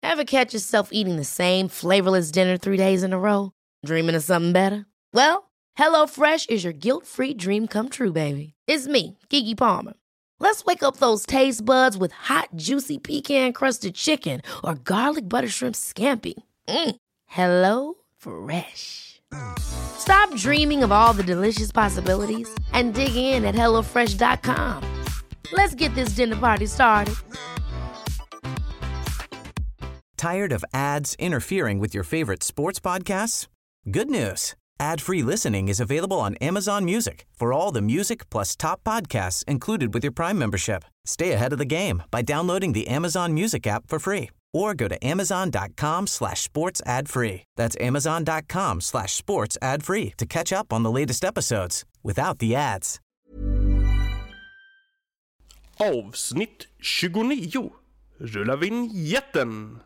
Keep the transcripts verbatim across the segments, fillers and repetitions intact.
Ever catch yourself eating the same flavorless dinner three days in a row? Dreaming of something better? Well, HelloFresh is your guilt-free dream come true, baby. It's me, Keke Palmer. Let's wake up those taste buds with hot, juicy pecan-crusted chicken or garlic butter shrimp scampi. Mm. Hello Fresh. Stop dreaming of all the delicious possibilities and dig in at hello fresh dot com. Let's get this dinner party started. Tired of ads interfering with your favorite sports podcasts? Good news. Ad-free listening is available on Amazon Music for all the music plus top podcasts included with your Prime membership. Stay ahead of the game by downloading the Amazon Music app for free or go to amazon.com slash sports ad free. That's amazon.com slash sports ad free to catch up on the latest episodes without the ads. Avsnitt tjugonio. Rulla vignetten.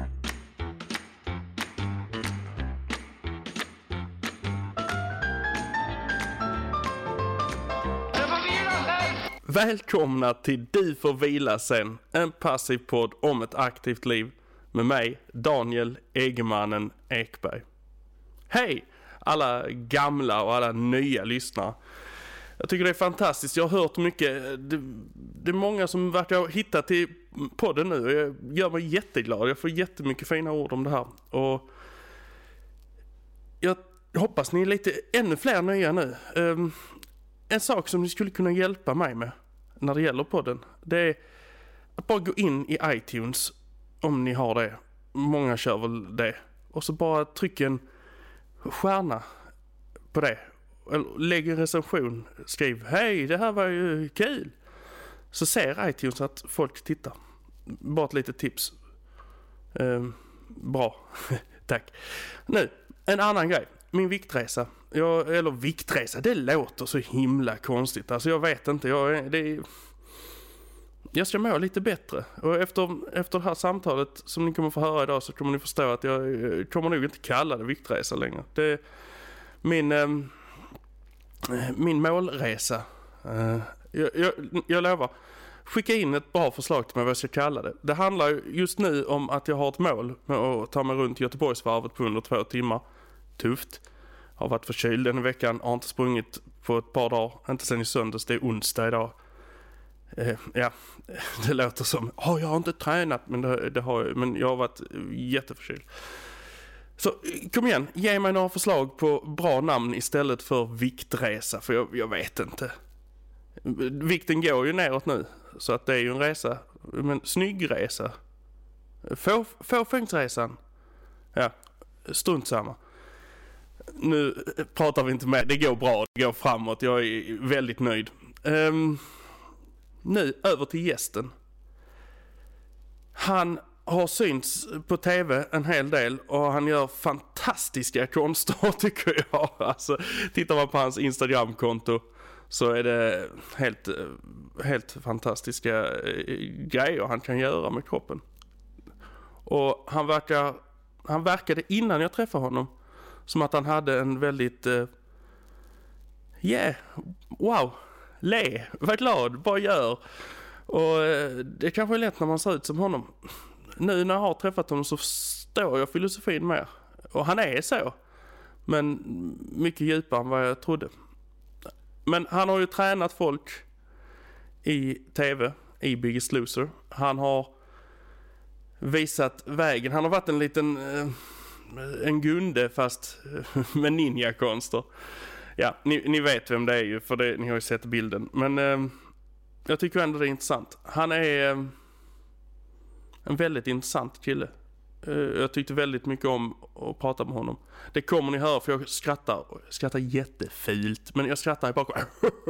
Välkomna till Du får vila sen, en passiv podd om ett aktivt liv med mig, Daniel Egemannen Ekberg. Hej alla gamla och alla nya lyssnare. Jag tycker det är fantastiskt, jag har hört mycket, det, det är många som verkar ha hittat till podden nu och jag gör mig jätteglad, jag får jättemycket fina ord om det här. Och jag hoppas ni är lite ännu fler nya nu. Um, En sak som ni skulle kunna hjälpa mig med när det gäller podden, det är att bara gå in i iTunes om ni har det. Många kör väl det. Och så bara tryck en stjärna på det. Eller lägg en recension. Skriv, hej det här var ju kul. Så ser iTunes att folk tittar. Bara ett litet tips. Ehm, bra, tack. Nu, en annan grej. Min viktresa. Jag, eller viktresa, det låter så himla konstigt. Alltså jag vet inte, jag, det, jag ska må lite bättre. Och efter, efter det här samtalet som ni kommer få höra idag så kommer ni förstå att jag kommer nog inte kalla det viktresa längre. Det min, äh, min målresa. Äh, jag, jag, jag lovar, skicka in ett bra förslag till mig vad jag ska kalla det. Det handlar just nu om att jag har ett mål med att ta mig runt Göteborgsvarvet på under två timmar. Tufft. Har varit förkyld den veckan, har inte sprungit på ett par dagar, inte sen i söndags, det är onsdag idag. Eh, ja, det låter som, oh, jag har inte tränat, men det, det har jag, men jag har varit jätteförkyld. Så kom igen, ge mig några förslag på bra namn istället för viktresa, för jag, jag vet inte. Vikten går ju neråt nu, så att det är ju en resa, men snygg resa. Få, fåfängsresan. Ja, strunt samma. Nu pratar vi inte med, det går bra, det går framåt, jag är väldigt nöjd. Um, nu över till gästen. Han har synts på tv en hel del och han gör fantastiska konster tycker jag. Alltså, tittar man på hans Instagramkonto så är det helt, helt fantastiska grejer han kan göra med kroppen. Och han verkar, han verkade innan jag träffade honom som att han hade en väldigt uh, yeah, wow, le, var glad, bara gör. Och uh, det kanske är lätt när man ser ut som honom. Nu när jag har träffat honom så förstår jag filosofin mer. Och han är så, men mycket djupare än vad jag trodde. Men han har ju tränat folk i tv, i Biggest Loser. Han har visat vägen, han har varit en liten... Uh, en gunde fast med ninja-konster. Ja, ni, ni vet vem det är ju, för det, ni har ju sett bilden. Men eh, jag tycker ändå det är intressant. Han är eh, en väldigt intressant kille. Eh, jag tyckte väldigt mycket om att prata med honom. Det kommer ni höra för jag skrattar. Jag skrattar jättefult, men jag skrattar i bakom.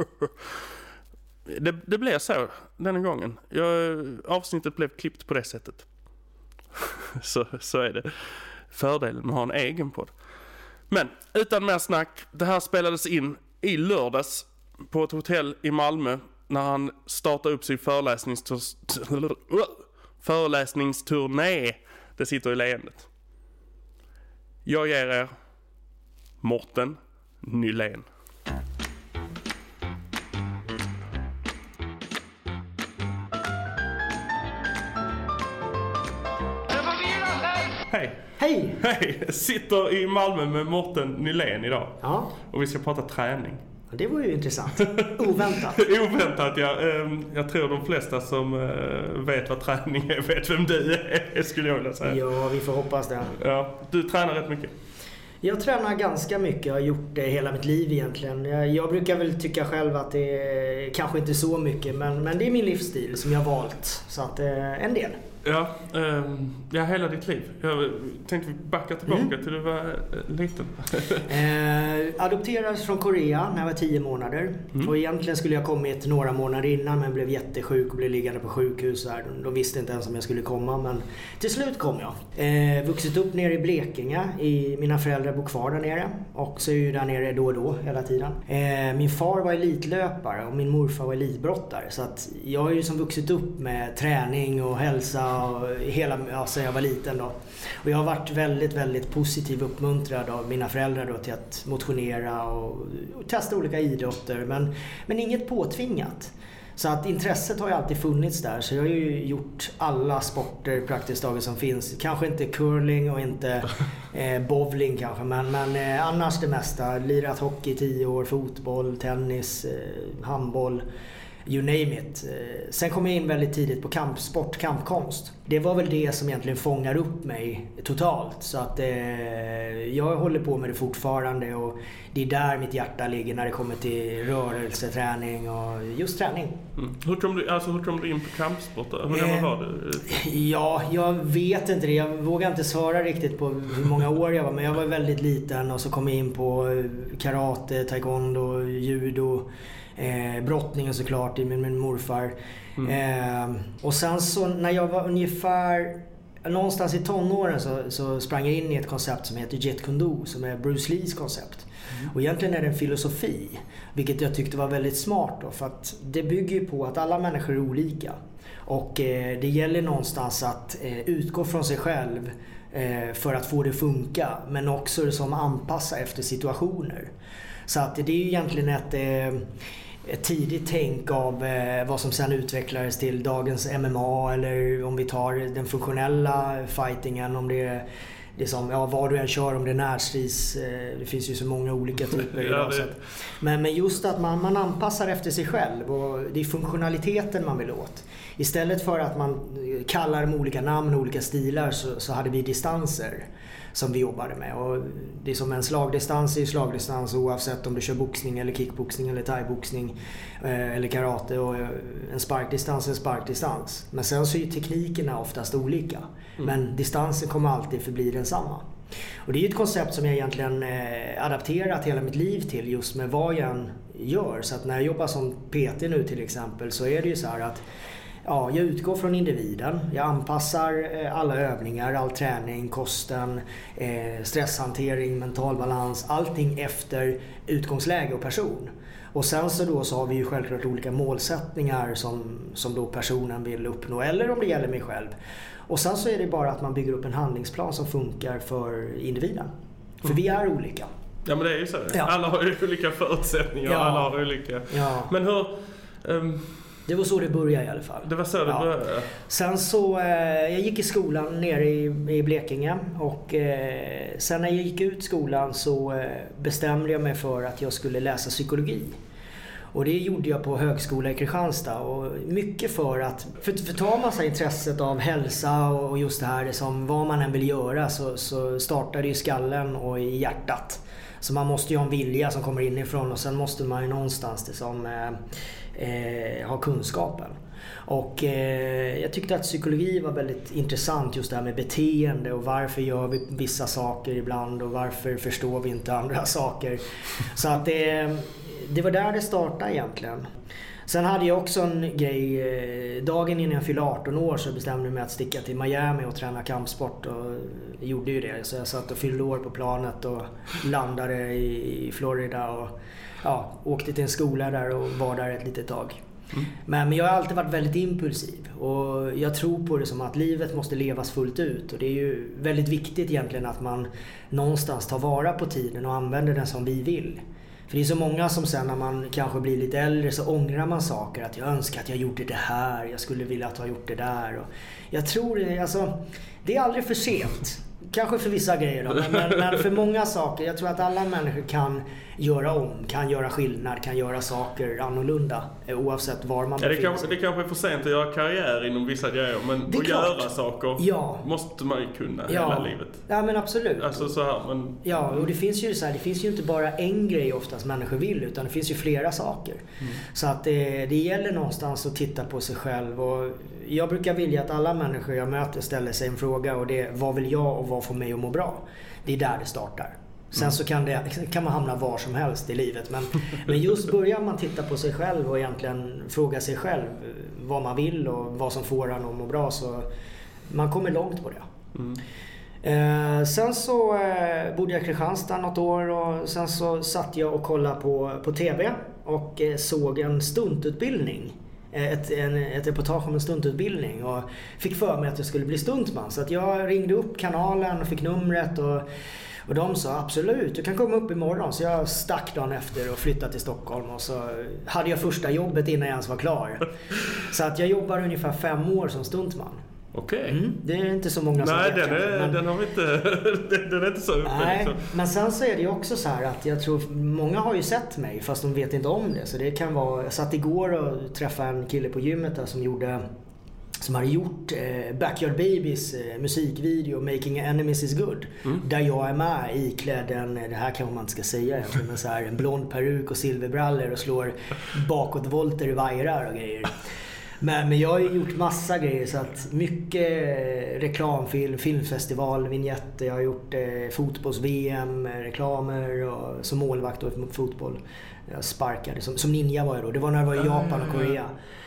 det, det blev så den gången. Jag, avsnittet blev klippt på det sättet. så, så är det. Fördelen med att ha en egen podd. Men utan mer snack, det här spelades in i lördags på ett hotell i Malmö när han startade upp sin föreläsningstur- föreläsningsturné. Det sitter i leendet. Jag ger er Mårten Nylén. Hej! Hej! Hej! Sitter i Malmö med Mårten Nylén idag. Ja. Och vi ska prata träning. Det var ju intressant. Oväntat. Oväntat, ja. Jag tror de flesta som vet vad träning är vet vem du är, skulle jag vilja säga. Ja, vi får hoppas det. Ja, du tränar rätt mycket. Jag tränar ganska mycket. Jag har gjort det hela mitt liv egentligen. Jag, jag brukar väl tycka själv att det är kanske inte så mycket, men, men det är min livsstil som jag har valt. Så att eh, en del. Ja, eh, ja, hela ditt liv. Jag tänkte backa tillbaka mm. till du var liten. eh, adopterades från Korea när jag var tio månader. Mm. Och egentligen skulle jag kommit några månader innan, men blev jättesjuk och blev liggande på sjukhus. Här. De visste inte ens om jag skulle komma, men till slut kom jag. Eh, vuxit upp nere i Blekinge. I, mina föräldrar bor kvar där nere. Och så är ju där nere då och då hela tiden. Eh, min far var elitlöpare och min morfar var elitbrottare. Så att jag har ju som vuxit upp med träning och hälsa och hela, ja, sen jag var liten då. Och jag har varit väldigt, väldigt positiv uppmuntrad av mina föräldrar då till att motionera och, och testa olika idrotter. Men, men inget påtvingat. Så att intresset har ju alltid funnits där. Så jag har ju gjort alla sporter praktiskt taget som finns. Kanske inte curling och inte eh, bowling kanske. Men, men eh, annars det mesta. Lirat hockey i tio år, fotboll, tennis, eh, handboll. You name it. Sen kom jag in väldigt tidigt på kampsport, kampkonst. Det var väl det som egentligen fångar upp mig totalt. Så att eh, jag håller på med det fortfarande och det är där mitt hjärta ligger när det kommer till rörelseträning och just träning. Mm. Hur kom du, alltså, hur kom du in på kampsport? Hur gammal var du? Ja, jag vet inte det. Jag vågar inte svara riktigt på hur många år jag var. Men jag var väldigt liten och så kom jag in på karate, taekwondo, judo. Eh, brottningen såklart med min morfar. Mm. Eh, och sen så när jag var ungefär någonstans i tonåren så, så sprang jag in i ett koncept som heter Jeet Kune Do, som är Bruce Lees koncept. Mm. Och egentligen är det en filosofi, vilket jag tyckte var väldigt smart då, för att det bygger på att alla människor är olika. Och eh, det gäller någonstans att eh, utgå från sig själv eh, för att få det funka, men också som anpassa efter situationer. Så att det är ju egentligen ett, ett tidigt tänk av vad som sen utvecklades till dagens M M A, eller om vi tar den funktionella fightingen, om det är, det är som, ja, vad du än kör, om det är närstrids, det finns ju så många olika typer idag. Ja, det... så att, men, men just att man, man anpassar efter sig själv och det är funktionaliteten man vill åt. Istället för att man kallar dem olika namn och olika stilar så, så hade vi distanser som vi jobbade med. Och det är som en slagdistans är slagdistans oavsett om du kör boxning eller kickboxning eller thaiboxning eh, eller karate, och en sparkdistans är en sparkdistans. Men sen så är ju teknikerna oftast olika. Mm. Men distansen kommer alltid förbli densamma. Och det är ju ett koncept som jag egentligen eh, adapterat hela mitt liv till just med vad jag än gör. Så att när jag jobbar som P T nu till exempel så är det ju så här att ja, jag utgår från individen. Jag anpassar alla övningar, all träning, kosten, eh, stresshantering, mental balans, allting efter utgångsläge och person. Och sen så då så har vi ju självklart olika målsättningar som, som då personen vill uppnå, eller om det gäller mig själv. Och sen så är det bara att man bygger upp en handlingsplan som funkar för individen. För mm. vi är olika. Ja, men det är ju så. Ja. Alla har ju olika förutsättningar, ja. Alla har olika. Ja. Men hur... Um... Det var så det började i alla fall. Det var så det ja. började. Sen så, eh, jag gick i skolan nere i, i Blekinge och eh, sen när jag gick ut skolan så eh, bestämde jag mig för att jag skulle läsa psykologi. Och det gjorde jag på högskola i Kristianstad, och mycket för att, för, för tar man sig intresset av hälsa och just det här det som vad man än vill göra, så, så startar det i skallen och i hjärtat. Så man måste ju ha en vilja som kommer inifrån, och sen måste man ju någonstans det som eh, eh, ha kunskapen. Och eh, jag tyckte att psykologi var väldigt intressant, just det här med beteende och varför gör vi vissa saker ibland och varför förstår vi inte andra saker. Så att det, det var där det startade egentligen. Sen hade jag också en grej, dagen innan jag fyllde arton år så bestämde jag mig att sticka till Miami och träna kampsport, och gjorde ju det. Så jag satt och fyllde år på planet och landade i Florida och ja, åkte till en skola där och var där ett litet tag. Mm. Men, men jag har alltid varit väldigt impulsiv, och jag tror på det som att livet måste levas fullt ut, och det är ju väldigt viktigt egentligen att man någonstans tar vara på tiden och använder den som vi vill. För det är så många som sen när man kanske blir lite äldre så ångrar man saker. Att jag önskar att jag gjorde det här. Jag skulle vilja att ha gjort det där. Och jag tror det, alltså, det är aldrig för sent. kanske för vissa grejer då, men, men, men för många saker. Jag tror att alla människor kan göra om, kan göra skillnad, kan göra saker annorlunda oavsett var man ja, befinner det, sig. det kanske är för sent att göra karriär inom vissa grejer, men att klart. göra saker ja. måste man ju kunna ja. hela livet. Ja, men absolut. Alltså så här, men... Ja, och det finns ju så här, det finns ju inte bara en grej oftast människor vill, utan det finns ju flera saker. Mm. Så att det, det gäller någonstans att titta på sig själv, och jag brukar vilja att alla människor jag möter ställer sig en fråga, och det är: vad vill jag och vad får mig att må bra? Det är där det startar. Sen mm. så kan, det, kan man hamna var som helst i livet. Men, men just börjar man titta på sig själv och egentligen fråga sig själv vad man vill och vad som får en att må bra, så man kommer långt på det. Mm. Eh, sen så eh, bodde jag i Kristianstad något år, och sen så satt jag och kollade på, på tv och eh, såg en stuntutbildning. Ett, en, ett reportage om en stuntutbildning, och fick för mig att jag skulle bli stuntman. Så att jag ringde upp kanalen och fick numret, och Och de sa absolut, du kan komma upp imorgon. Så jag stack dagen efter och flyttade till Stockholm. Och så hade jag första jobbet innan jag ens var klar. Så att jag jobbar ungefär fem år som stuntman. Okej. Okay. Mm, det är inte så många som Nej, vet. Den är, men, den har vi inte, den är inte så uppe. Nej, liksom. Men sen så är det ju också så här att jag tror många har ju sett mig fast de vet inte om det. Så det kan vara, jag satt igår och träffade en kille på gymmet där som gjorde som hade gjort eh, Backyard Babies eh, musikvideo Making Enemies is Good. Mm. Där jag är med iklädd en, det här kanske man inte ska säga egentligen, men så här, en blond peruk och silverbrallor och slår bakåtvolter i vajrar och grejer. Men, men jag har ju gjort massa grejer, så att mycket reklamfilm, filmfestival, vignetter, jag har gjort eh, fotbolls-V M, reklamer och som målvakt och fotboll. Jag sparkade, som, som ninja var jag då, det var när jag var i Japan och Korea.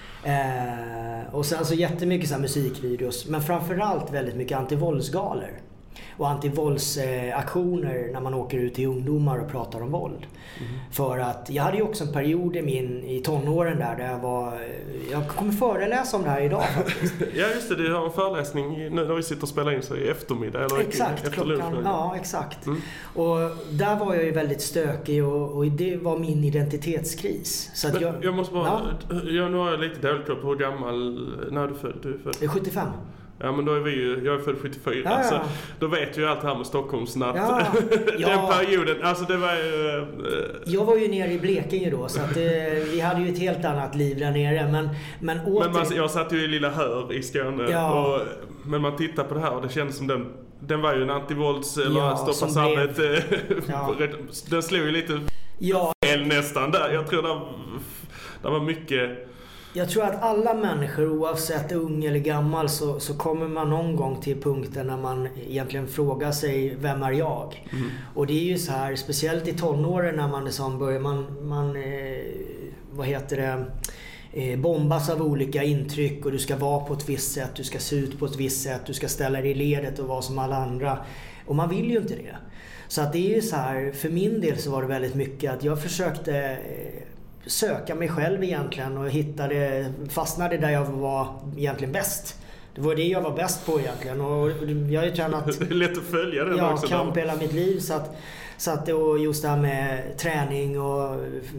Eh, och sen så jättemycket så här musikvideos, men framförallt väldigt mycket antivåldsgalor och antivåldsaktioner eh, när man åker ut till ungdomar och pratar om våld. Mm. För att jag hade ju också en period i min i tonåren där, där jag var, jag kommer föreläsa om det här idag faktiskt. Ja just det, du har en föreläsning nu när vi sitter och spelar in så i eftermiddag eller exakt, efter klockan, lunch. ja exakt. Mm. Och där var jag ju väldigt stökig, och, och det var min identitetskris. Så att jag, jag måste bara, ja. jag, nu har jag lite dåligt på hur gammal, när är du född? Du är född? sjuttiofem. Ja men då är vi ju, jag är född sjuttiofyra, ja, ja. Så då vet ju allt det här med Stockholmsnatt. Ja, den ja. perioden, alltså det var ju... Uh, jag var ju nere i Blekinge då, så att uh, vi hade ju ett helt annat liv där nere, men men, åter... men man, jag satt ju i Lilla Hör i Skåne, ja. och, men man tittar på det här och det känns som den, den var ju en antivålds eller ja, stoppa samhället. Ja. Den slog ju lite ja. fel nästan där. Jag tror det, det var mycket... Jag tror att alla människor, oavsett ung eller gammal, så, så kommer man någon gång till punkten när man egentligen frågar sig, vem är jag? Mm. Och det är ju så här, speciellt i tonåren när man liksom börjar, man, man eh, vad heter det, eh, bombas av olika intryck, och du ska vara på ett visst sätt, du ska se ut på ett visst sätt, du ska ställa dig i ledet och vara som alla andra. Och man vill ju inte det. Så att det är ju så här, för min del så var det väldigt mycket att jag försökte eh, söka mig själv egentligen, och hittade, fastnade där jag var egentligen bäst. Det var det jag var bäst på egentligen, och jag har ju tränat det är lätt att följa den ja, också kamp hela mitt liv, så att, så att och just det här med träning och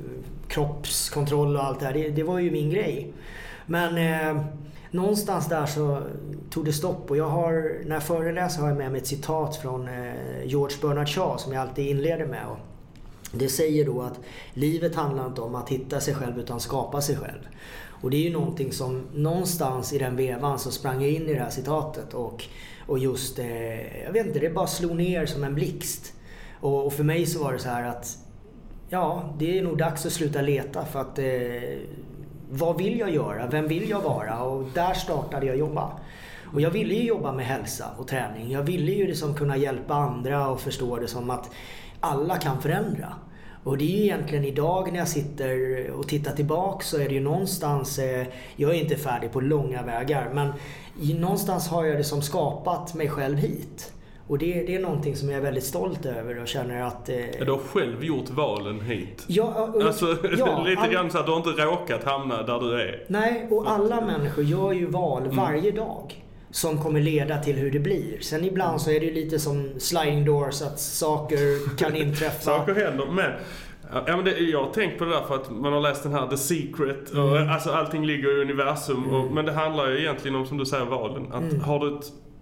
kroppskontroll och allt det här, det, det var ju min grej. Men eh, någonstans där så tog det stopp, och jag har, när jag föreläser har jag med mig ett citat från eh, George Bernard Shaw som jag alltid inleder med, och det säger då att livet handlar inte om att hitta sig själv utan skapa sig själv. Och det är ju någonting som någonstans i den vevan så sprang jag in i det här citatet, och, och just, eh, jag vet inte, det bara slog ner som en blixt. Och, och för mig så var det så här att ja, det är nog dags att sluta leta, för att eh, vad vill jag göra? Vem vill jag vara? Och där startade jag jobba. Och jag ville ju jobba med hälsa och träning. Jag ville ju liksom kunna hjälpa andra och förstå det som att alla kan förändra. Och det är ju egentligen idag när jag sitter och tittar tillbaka, så är det ju någonstans, eh, jag är inte färdig på långa vägar, men någonstans har jag det som skapat mig själv hit. Och det, det är någonting som jag är väldigt stolt över och känner att... Eh, du har själv gjort valen hit. Ja, och, alltså, ja, lite all... grann så att du inte råkat hamna där du är. Nej, och alla människor gör ju val mm. varje dag som kommer leda till hur det blir. Sen ibland så är det ju lite som sliding doors, att saker kan inträffa. Saker händer, men... Ja, men det, jag har tänkt på det där för att man har läst den här The Secret och mm. alltså allting ligger i universum mm. och, men det handlar ju egentligen om, som du säger, valen. Att mm. har du ett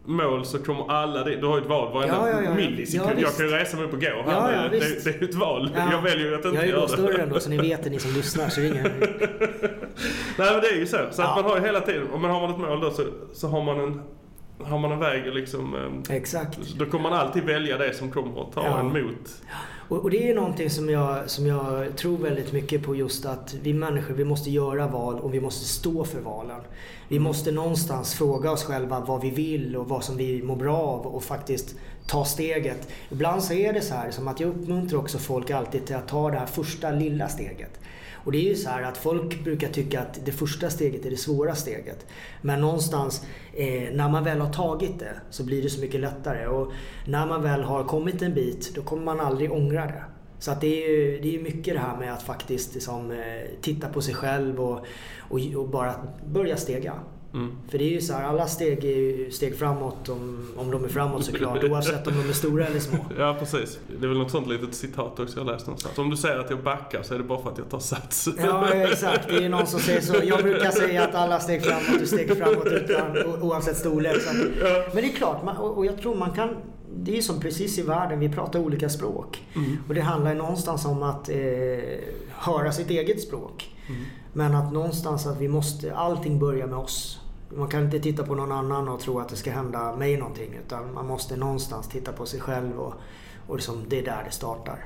mål så kommer alla det. Du har ju ett val varenda ja, ja, ja. millisekund. Ja, jag kan ju resa mig upp och gå här ja, ja, nu. Det, det är ju ett val. Ja. Jag väljer ju att inte göra det. Jag är ju större ändå, så ni vet det, ni som lyssnar. Så det är ingen... Nej, men det är ju så. Så ja. att man har ju hela tiden, om man har man ett mål då så, så har man en har man en väg liksom... Exakt. Då kommer man alltid välja det som kommer att ta ja. en mot. Och, och det är någonting som jag, som jag tror väldigt mycket på, just att vi människor, vi måste göra val och vi måste stå för valen. Vi måste någonstans fråga oss själva vad vi vill och vad som vi mår bra av och faktiskt ta steget. Ibland så är det så här som att jag uppmuntrar också folk alltid till att ta det här första lilla steget. Och det är ju så här att folk brukar tycka att det första steget är det svåra steget. Men någonstans eh, när man väl har tagit det så blir det så mycket lättare. Och när man väl har kommit en bit, då kommer man aldrig ångra det. Så att det är ju det är mycket det här med att faktiskt liksom, eh, titta på sig själv och, och, och bara börja stega. Mm. För det är ju så här, alla steg är ju steg framåt om, om de är framåt såklart, oavsett om de är stora eller små. Ja, precis. Det är väl något sånt litet citat också jag läst någonstans. Om du säger att jag backar så är det bara för att jag tar sats. Ja, exakt. Det är någon som säger så. Jag brukar säga att alla steg framåt är steg framåt utan, oavsett storlek. Så. Ja. Men det är klart, man, och jag tror man kan... Det är ju som precis i världen, vi pratar olika språk. Mm. Och det handlar någonstans om att eh, höra sitt eget språk. Mm. Men att någonstans att vi måste, allting börjar med oss. Man kan inte titta på någon annan och tro att det ska hända mig någonting. Utan man måste någonstans titta på sig själv och, och liksom, det är där det startar.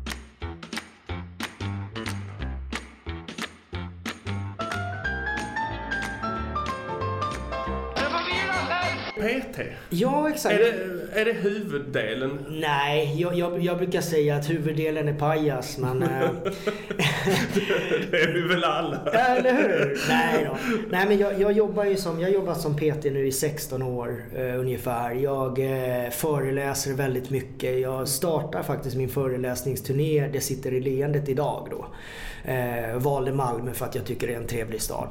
P T? Ja, exakt. Är det, är det huvuddelen? Nej, jag, jag, jag brukar säga att huvuddelen är pajas, men... det är vi väl alla? Eller hur? Nej då. Nej, men jag, jag jobbar ju som, jag har jobbat som P T nu i sexton år eh, ungefär. Jag eh, föreläser väldigt mycket. Jag startar faktiskt min föreläsningsturné. Det sitter i leendet idag då. Eh, valde Malmö för att jag tycker det är en trevlig stad.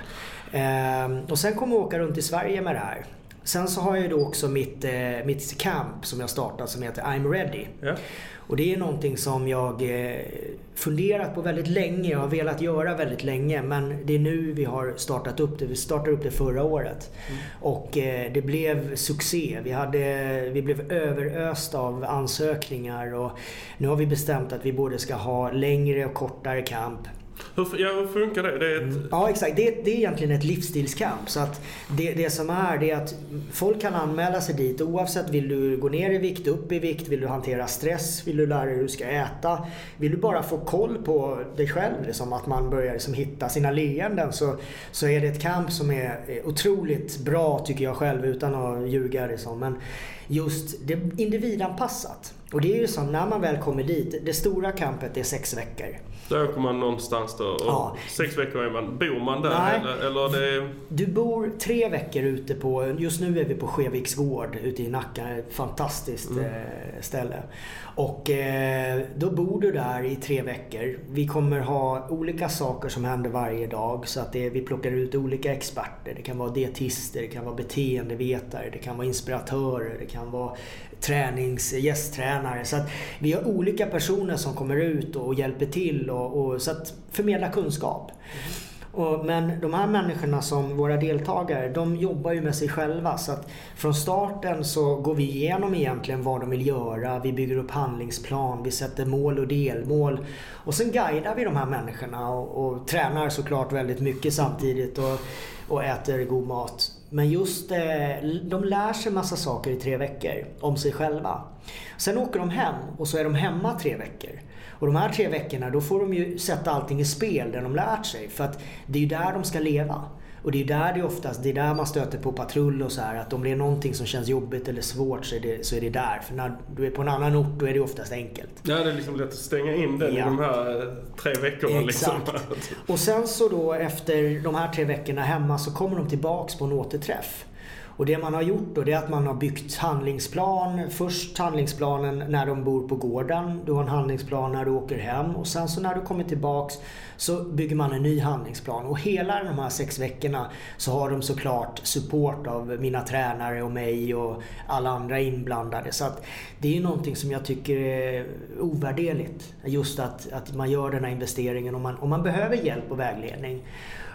Eh, och sen kommer jag åka runt i Sverige med det här. Sen så har jag då också mitt, eh, mitt camp som jag startat som heter I'm Ready. Ja. Och det är någonting som jag eh, funderat på väldigt länge. Jag har velat göra väldigt länge. Men det är nu vi har startat upp det. Vi startade upp det förra året. Mm. Och eh, det blev succé. Vi, hade, vi blev överöst av ansökningar. Och nu har vi bestämt att vi både ska ha längre och kortare camp. Hur, ja, hur funkar det? Det är ett... mm. Ja, exakt. Det, det är egentligen ett livsstilskamp. Så att det, det som är, det är att folk kan anmäla sig dit oavsett, vill du gå ner i vikt, upp i vikt, vill du hantera stress, vill du lära dig hur du ska äta, vill du bara få koll på dig själv, liksom att man börjar liksom hitta sina leenden, så, så är det ett kamp som är otroligt bra tycker jag själv, utan att ljuga liksom. Men just det är individanpassat. Och det är ju som när man väl kommer dit, det stora kampet är sex veckor. Där kommer man någonstans då. Och ja. Sex veckor är man, bor man där? Nej. Eller, eller det... Du bor tre veckor ute på, just nu är vi på Skeviks gård ute i Nacka, ett fantastiskt mm. ställe. Och eh, då bor du där i tre veckor. Vi kommer ha olika saker som händer varje dag, så att det, vi plockar ut olika experter. Det kan vara dietister, det kan vara beteendevetare, det kan vara inspiratörer, det kan vara tränings, gästtränare. Så att vi har olika personer som kommer ut och hjälper till och, och så att förmedla kunskap. Mm. Och, men de här människorna som våra deltagare, de jobbar ju med sig själva, så att från starten så går vi igenom egentligen vad de vill göra, vi bygger upp handlingsplan, vi sätter mål och delmål och sen guidar vi de här människorna och, och tränar såklart väldigt mycket samtidigt och, och äter god mat. Men just eh, de lär sig massa saker i tre veckor om sig själva. Sen åker de hem och så är de hemma tre veckor. Och de här tre veckorna då får de ju sätta allting i spel där de lärt sig. För att det är ju där de ska leva. Och det är där det oftast, det är där man stöter på patrull och så här. Att om det är någonting som känns jobbigt eller svårt så är det, så är det där. För när du är på en annan ort då är det oftast enkelt. Ja, det är liksom lätt att stänga in den ja. i de här tre veckorna. Exakt. Liksom. Och sen så då efter de här tre veckorna hemma så kommer de tillbaks på en återträff. Och det man har gjort då, det är att man har byggt handlingsplan. Först handlingsplanen när de bor på gården. Du har en handlingsplan när du åker hem. Och sen så när du kommer tillbaks så bygger man en ny handlingsplan. Och hela de här sex veckorna så har de såklart support av mina tränare och mig och alla andra inblandade. Så att det är ju någonting som jag tycker är ovärderligt. Just att, att man gör den här investeringen om man, om man behöver hjälp och vägledning.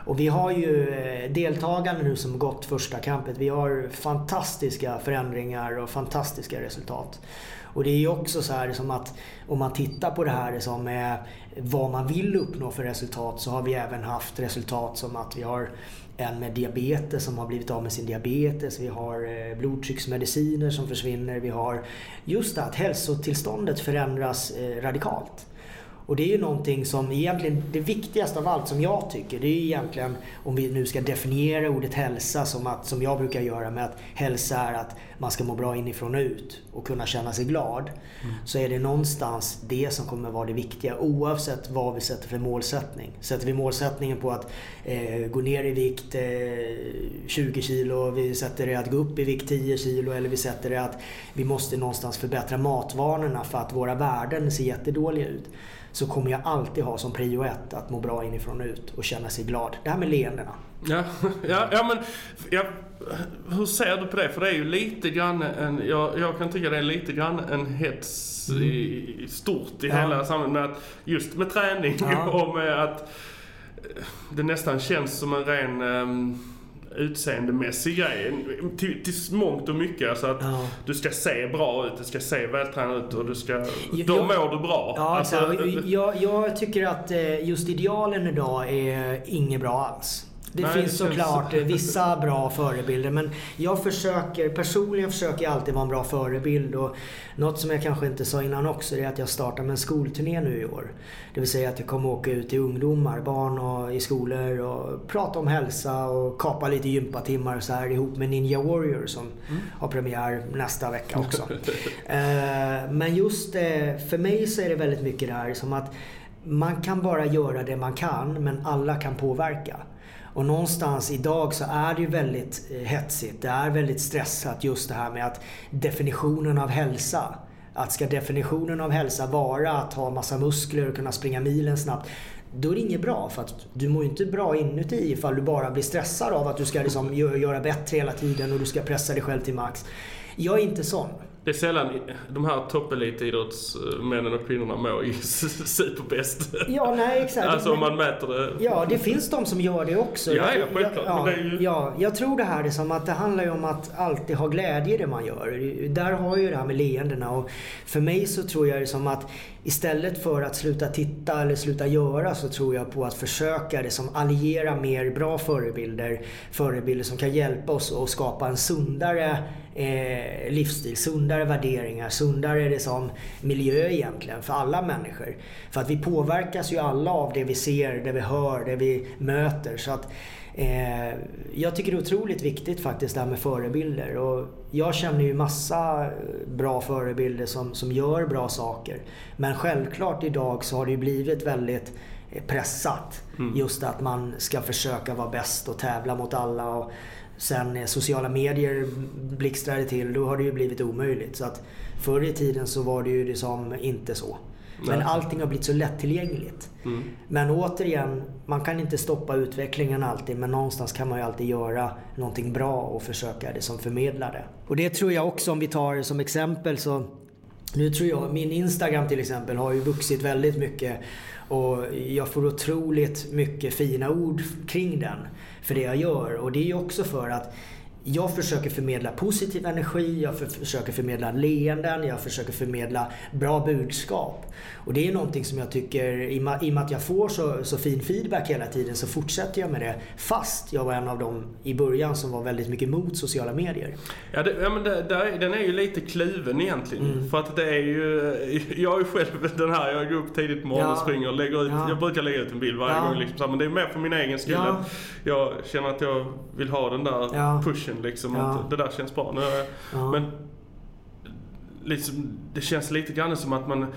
Och vi har ju deltagande nu som gått första campet. Vi har fantastiska förändringar och fantastiska resultat. Och det är ju också så här som att om man tittar på det här som är vad man vill uppnå för resultat, så har vi även haft resultat som att vi har en med diabetes som har blivit av med sin diabetes. Vi har blodtrycksmediciner som försvinner. Vi har just det att hälsotillståndet förändras radikalt. Och det är ju någonting som egentligen, det viktigaste av allt som jag tycker, det är ju egentligen, om vi nu ska definiera ordet hälsa som, att, som jag brukar göra med att hälsa är att man ska må bra inifrån och ut och kunna känna sig glad. Mm. Så är det någonstans det som kommer vara det viktiga oavsett vad vi sätter för målsättning. Sätter vi målsättningen på att eh, gå ner i vikt eh, tjugo kilo, vi sätter det att gå upp i vikt tio kilo, eller vi sätter det att vi måste någonstans förbättra matvanorna för att våra värden ser jättedåliga ut, så kommer jag alltid ha som prio ett att må bra inifrån och ut och känna sig glad. Det här med leendena. Ja, ja, ja men ja, hur ser du på det? För det är ju lite grann en, jag, jag kan tycka det är lite grann en hets mm. i, stort i ja. hela sammanhanget med att, just med träning ja. och med att det nästan känns som en ren um, utseendemässig grej till, till mångt och mycket, alltså att ja. du ska se bra ut, du ska se vältränad ut och du ska, då jag, mår du bra. Ja, alltså, jag, jag tycker att just idealen idag är inget bra alls. Det Nej, finns det såklart känns... vissa bra förebilder, men jag försöker, personligen försöker jag alltid vara en bra förebild, och något som jag kanske inte sa innan också är att jag startar med en skolturné nu i år. Det vill säga att jag kommer åka ut till ungdomar, barn och i skolor och prata om hälsa och kapa lite gympatimmar och så här ihop med Ninja Warrior som mm. har premiär nästa vecka också. Men just för mig så är det väldigt mycket det här som att man kan bara göra det man kan, men alla kan påverka. Och någonstans idag så är det ju väldigt hetsigt, det är väldigt stressat just det här med att definitionen av hälsa, att ska definitionen av hälsa vara att ha massa muskler och kunna springa milen snabbt, då är det inget bra, för att du mår ju inte bra inuti ifall du bara blir stressad av att du ska liksom göra bättre hela tiden och du ska pressa dig själv till max. Jag är inte sån. Det är sällan de här toppelitidrottsmännen och kvinnorna mår ju superbäst. Ja, nej, exakt. Alltså om man mäter det. Ja, det finns de som gör det också. Ja, ja, självklart. Ja, men det är ju... ja, jag tror det här är som att det handlar ju om att alltid ha glädje i det man gör. Där har ju det här med leendena, och för mig så tror jag det som att istället för att sluta titta eller sluta göra, så tror jag på att försöka det som alliera mer bra förebilder. Förebilder som kan hjälpa oss att skapa en sundare eh, livsstil, sundare värderingar, sundare det som miljö egentligen för alla människor. För att vi påverkas ju alla av det vi ser, det vi hör, det vi möter. Så att eh, jag tycker det är otroligt viktigt faktiskt det här med förebilder. Och jag känner ju massa bra förebilder som, som gör bra saker. Men självklart idag så har det ju blivit väldigt pressat. Mm. Just att man ska försöka vara bäst och tävla mot alla, och sen sociala medier blixtrade till, då har det ju blivit omöjligt. Så att förr i tiden så var det ju det som inte så. Men allting har blivit så lättillgängligt. Mm. Men återigen, man kan inte stoppa utvecklingen alltid, men någonstans kan man ju alltid göra någonting bra och försöka det som förmedlar det. Och det tror jag också, om vi tar som exempel, så nu tror jag, min Instagram till exempel har ju vuxit väldigt mycket, och jag får otroligt mycket fina ord kring den för det jag gör. Och det är ju också för att jag försöker förmedla positiv energi, jag för, försöker förmedla leenden, jag försöker förmedla bra budskap. Och det är någonting som jag tycker, i och med att jag får så, så fin feedback hela tiden, så fortsätter jag med det. Fast jag var en av dem i början som var väldigt mycket mot sociala medier. Ja, det, ja men det, det, den är ju lite kluven egentligen. Mm. För att det är ju, jag är ju själv den här, jag går upp tidigt på morgonen och ja. springer och lägger ut, ja. jag brukar lägga ut en bild varje ja. gång liksom, men det är mer för min egen skull. Ja. Jag känner att jag vill ha den där ja. pushen liksom, ja. att det där känns bra. Nu, ja. Men liksom, det känns lite grann som att man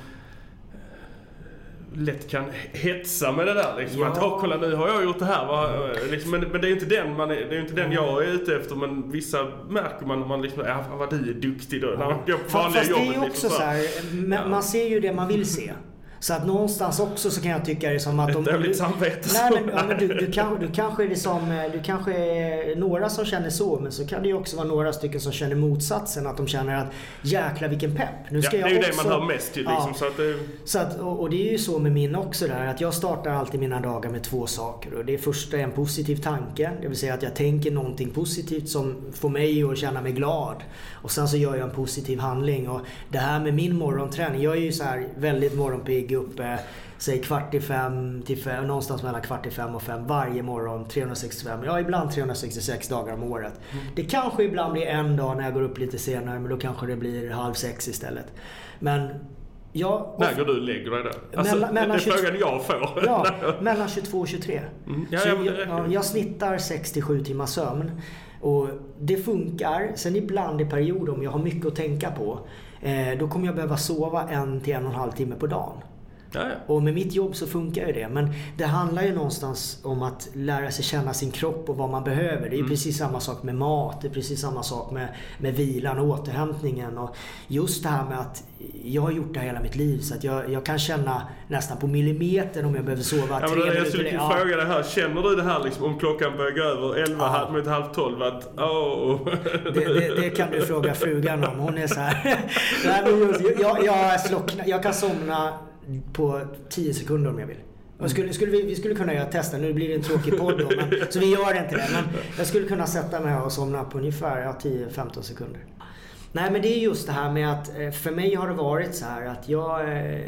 lätt kan hetsa med det där liksom, ja. att oh, kolla nu har jag gjort det här va? Liksom, men, men det är ju inte den man är, det är inte den jag är ute efter, men vissa märker man man liksom, ja vad du är duktig då när man går på vanliga jobbet. Fast det är ju också liksom, så här, man, ja. man ser ju det man vill se. Så att någonstans också så kan jag tycka det som att... Om, det är lite samvete. Nej, men, ja, men du, du, kan, du kanske är det som, du kanske är några som känner så, men så kan det ju också vara några stycken som känner motsatsen, att de känner att jäkla vilken pepp. Nu ska ja, jag det är ju också, det man hör mest ju liksom. Ja, så att det... så att, och, och det är ju så med min också där, att jag startar alltid mina dagar med två saker. Och det första är en positiv tanke, det vill säga att jag tänker någonting positivt som får mig att känna mig glad. Och sen så gör jag en positiv handling. Och det här med min morgonträning, jag är ju så här väldigt morgonpigg uppe, säg kvart i fem till fem, någonstans mellan kvart i fem och fem varje morgon, trehundrasextiofem, ja ibland trehundrasextiosex dagar om året. Mm. Det kanske ibland blir en dag när jag går upp lite senare, men då kanske det blir halv sex istället. Men jag... När går du och lägger dig då? Alltså, mellan, mellan det är frågan jag får. Ja, mellan tjugotvå och tjugotre. Mm. Ja, så ja, jag, ja, jag snittar sex till sju timmar sömn. Och det funkar. Sen ibland i perioder om jag har mycket att tänka på, eh, då kommer jag behöva sova en till en och en halv timme på dagen. Ja, ja. Och med mitt jobb så funkar ju det. Men det handlar ju någonstans om att lära sig känna sin kropp och vad man behöver. Det är ju mm. precis samma sak med mat. Det är precis samma sak med, med vilan och återhämtningen. Och just det här med att jag har gjort det här hela mitt liv. Så att jag, jag kan känna nästan på millimeter om jag behöver sova ja, tre men minuter. Jag skulle ja. fråga dig här. Känner du det här liksom, om klockan börjar gå över elva ja. mot halv tolv? Att, oh. det, det, det kan du fråga frugan om. Hon är så här. Nej, men just, jag, jag, slockna, jag kan somna på tio sekunder om jag vill. Och skulle, skulle vi, vi skulle kunna göra testa. Nu blir det en tråkig podd då, men, så vi gör inte det. Men jag skulle kunna sätta mig och somna på ungefär ja, tio till femton sekunder. Nej, men det är just det här med att för mig har det varit så här att jag,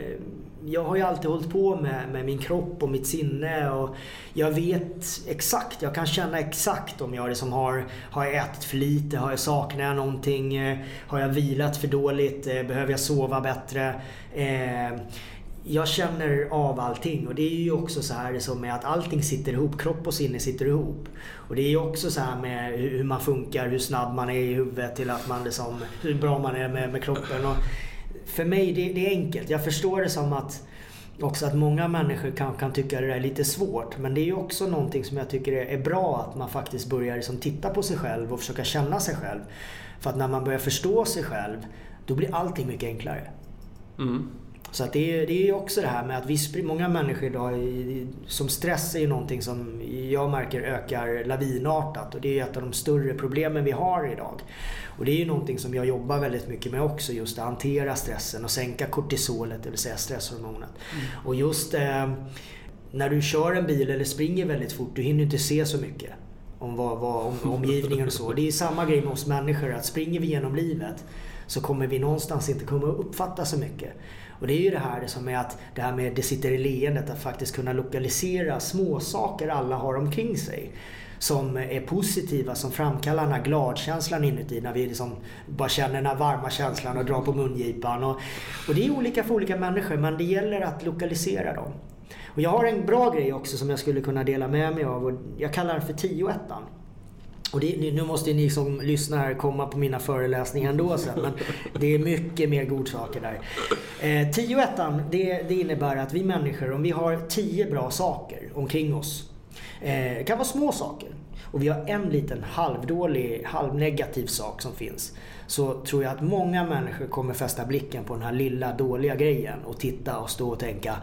jag har ju alltid hållit på med, med min kropp och mitt sinne, och jag vet exakt, jag kan känna exakt om jag liksom har, har jag ätit för lite, har jag saknat någonting, har jag vilat för dåligt, behöver jag sova bättre. Eh, jag känner av allting, och det är ju också så här som med att allting sitter ihop, kropp och sinne sitter ihop. Och det är ju också så här med hur man funkar, hur snabb man är i huvudet till att man liksom, hur bra man är med, med kroppen. Och för mig det, det är enkelt. Jag förstår det som att också att många människor kan, kan tycka det är lite svårt, men det är ju också någonting som jag tycker är, är bra, att man faktiskt börjar liksom titta på sig själv och försöka känna sig själv. För att när man börjar förstå sig själv, då blir allting mycket enklare. Mm. Så att det är det är också det här med att vi, många människor idag, som stress är ju någonting som jag märker ökar lavinartat, och det är ett av de större problemen vi har idag. Och det är ju någonting som jag jobbar väldigt mycket med också, just att hantera stressen och sänka kortisolet, det vill säga stresshormonet. Mm. Och just eh, när du kör en bil eller springer väldigt fort, du hinner inte se så mycket om, vad, vad, om omgivningen och så. Det är samma grej med oss människor, att springer vi genom livet så kommer vi någonstans inte komma att uppfatta så mycket. Och det är ju det här som är att det här med det sitter i leendet, att faktiskt kunna lokalisera små saker alla har omkring sig som är positiva, som framkallar den här gladkänslan inuti, när vi liksom bara känner den här varma känslan och drar på mungipan. Och, och det är olika för olika människor, men det gäller att lokalisera dem. Och jag har en bra grej också som jag skulle kunna dela med mig av, och jag kallar den för tio-ettan. Och det, nu måste ni som lyssnar här komma på mina föreläsningar ändå sen, men det är mycket mer godsaker där. Eh, tio-ettan, det, det innebär att vi människor, om vi har tio bra saker omkring oss, eh, det kan vara små saker, och vi har en liten halvdålig, halvnegativ sak som finns, så tror jag att många människor kommer fästa blicken på den här lilla dåliga grejen och titta och stå och tänka,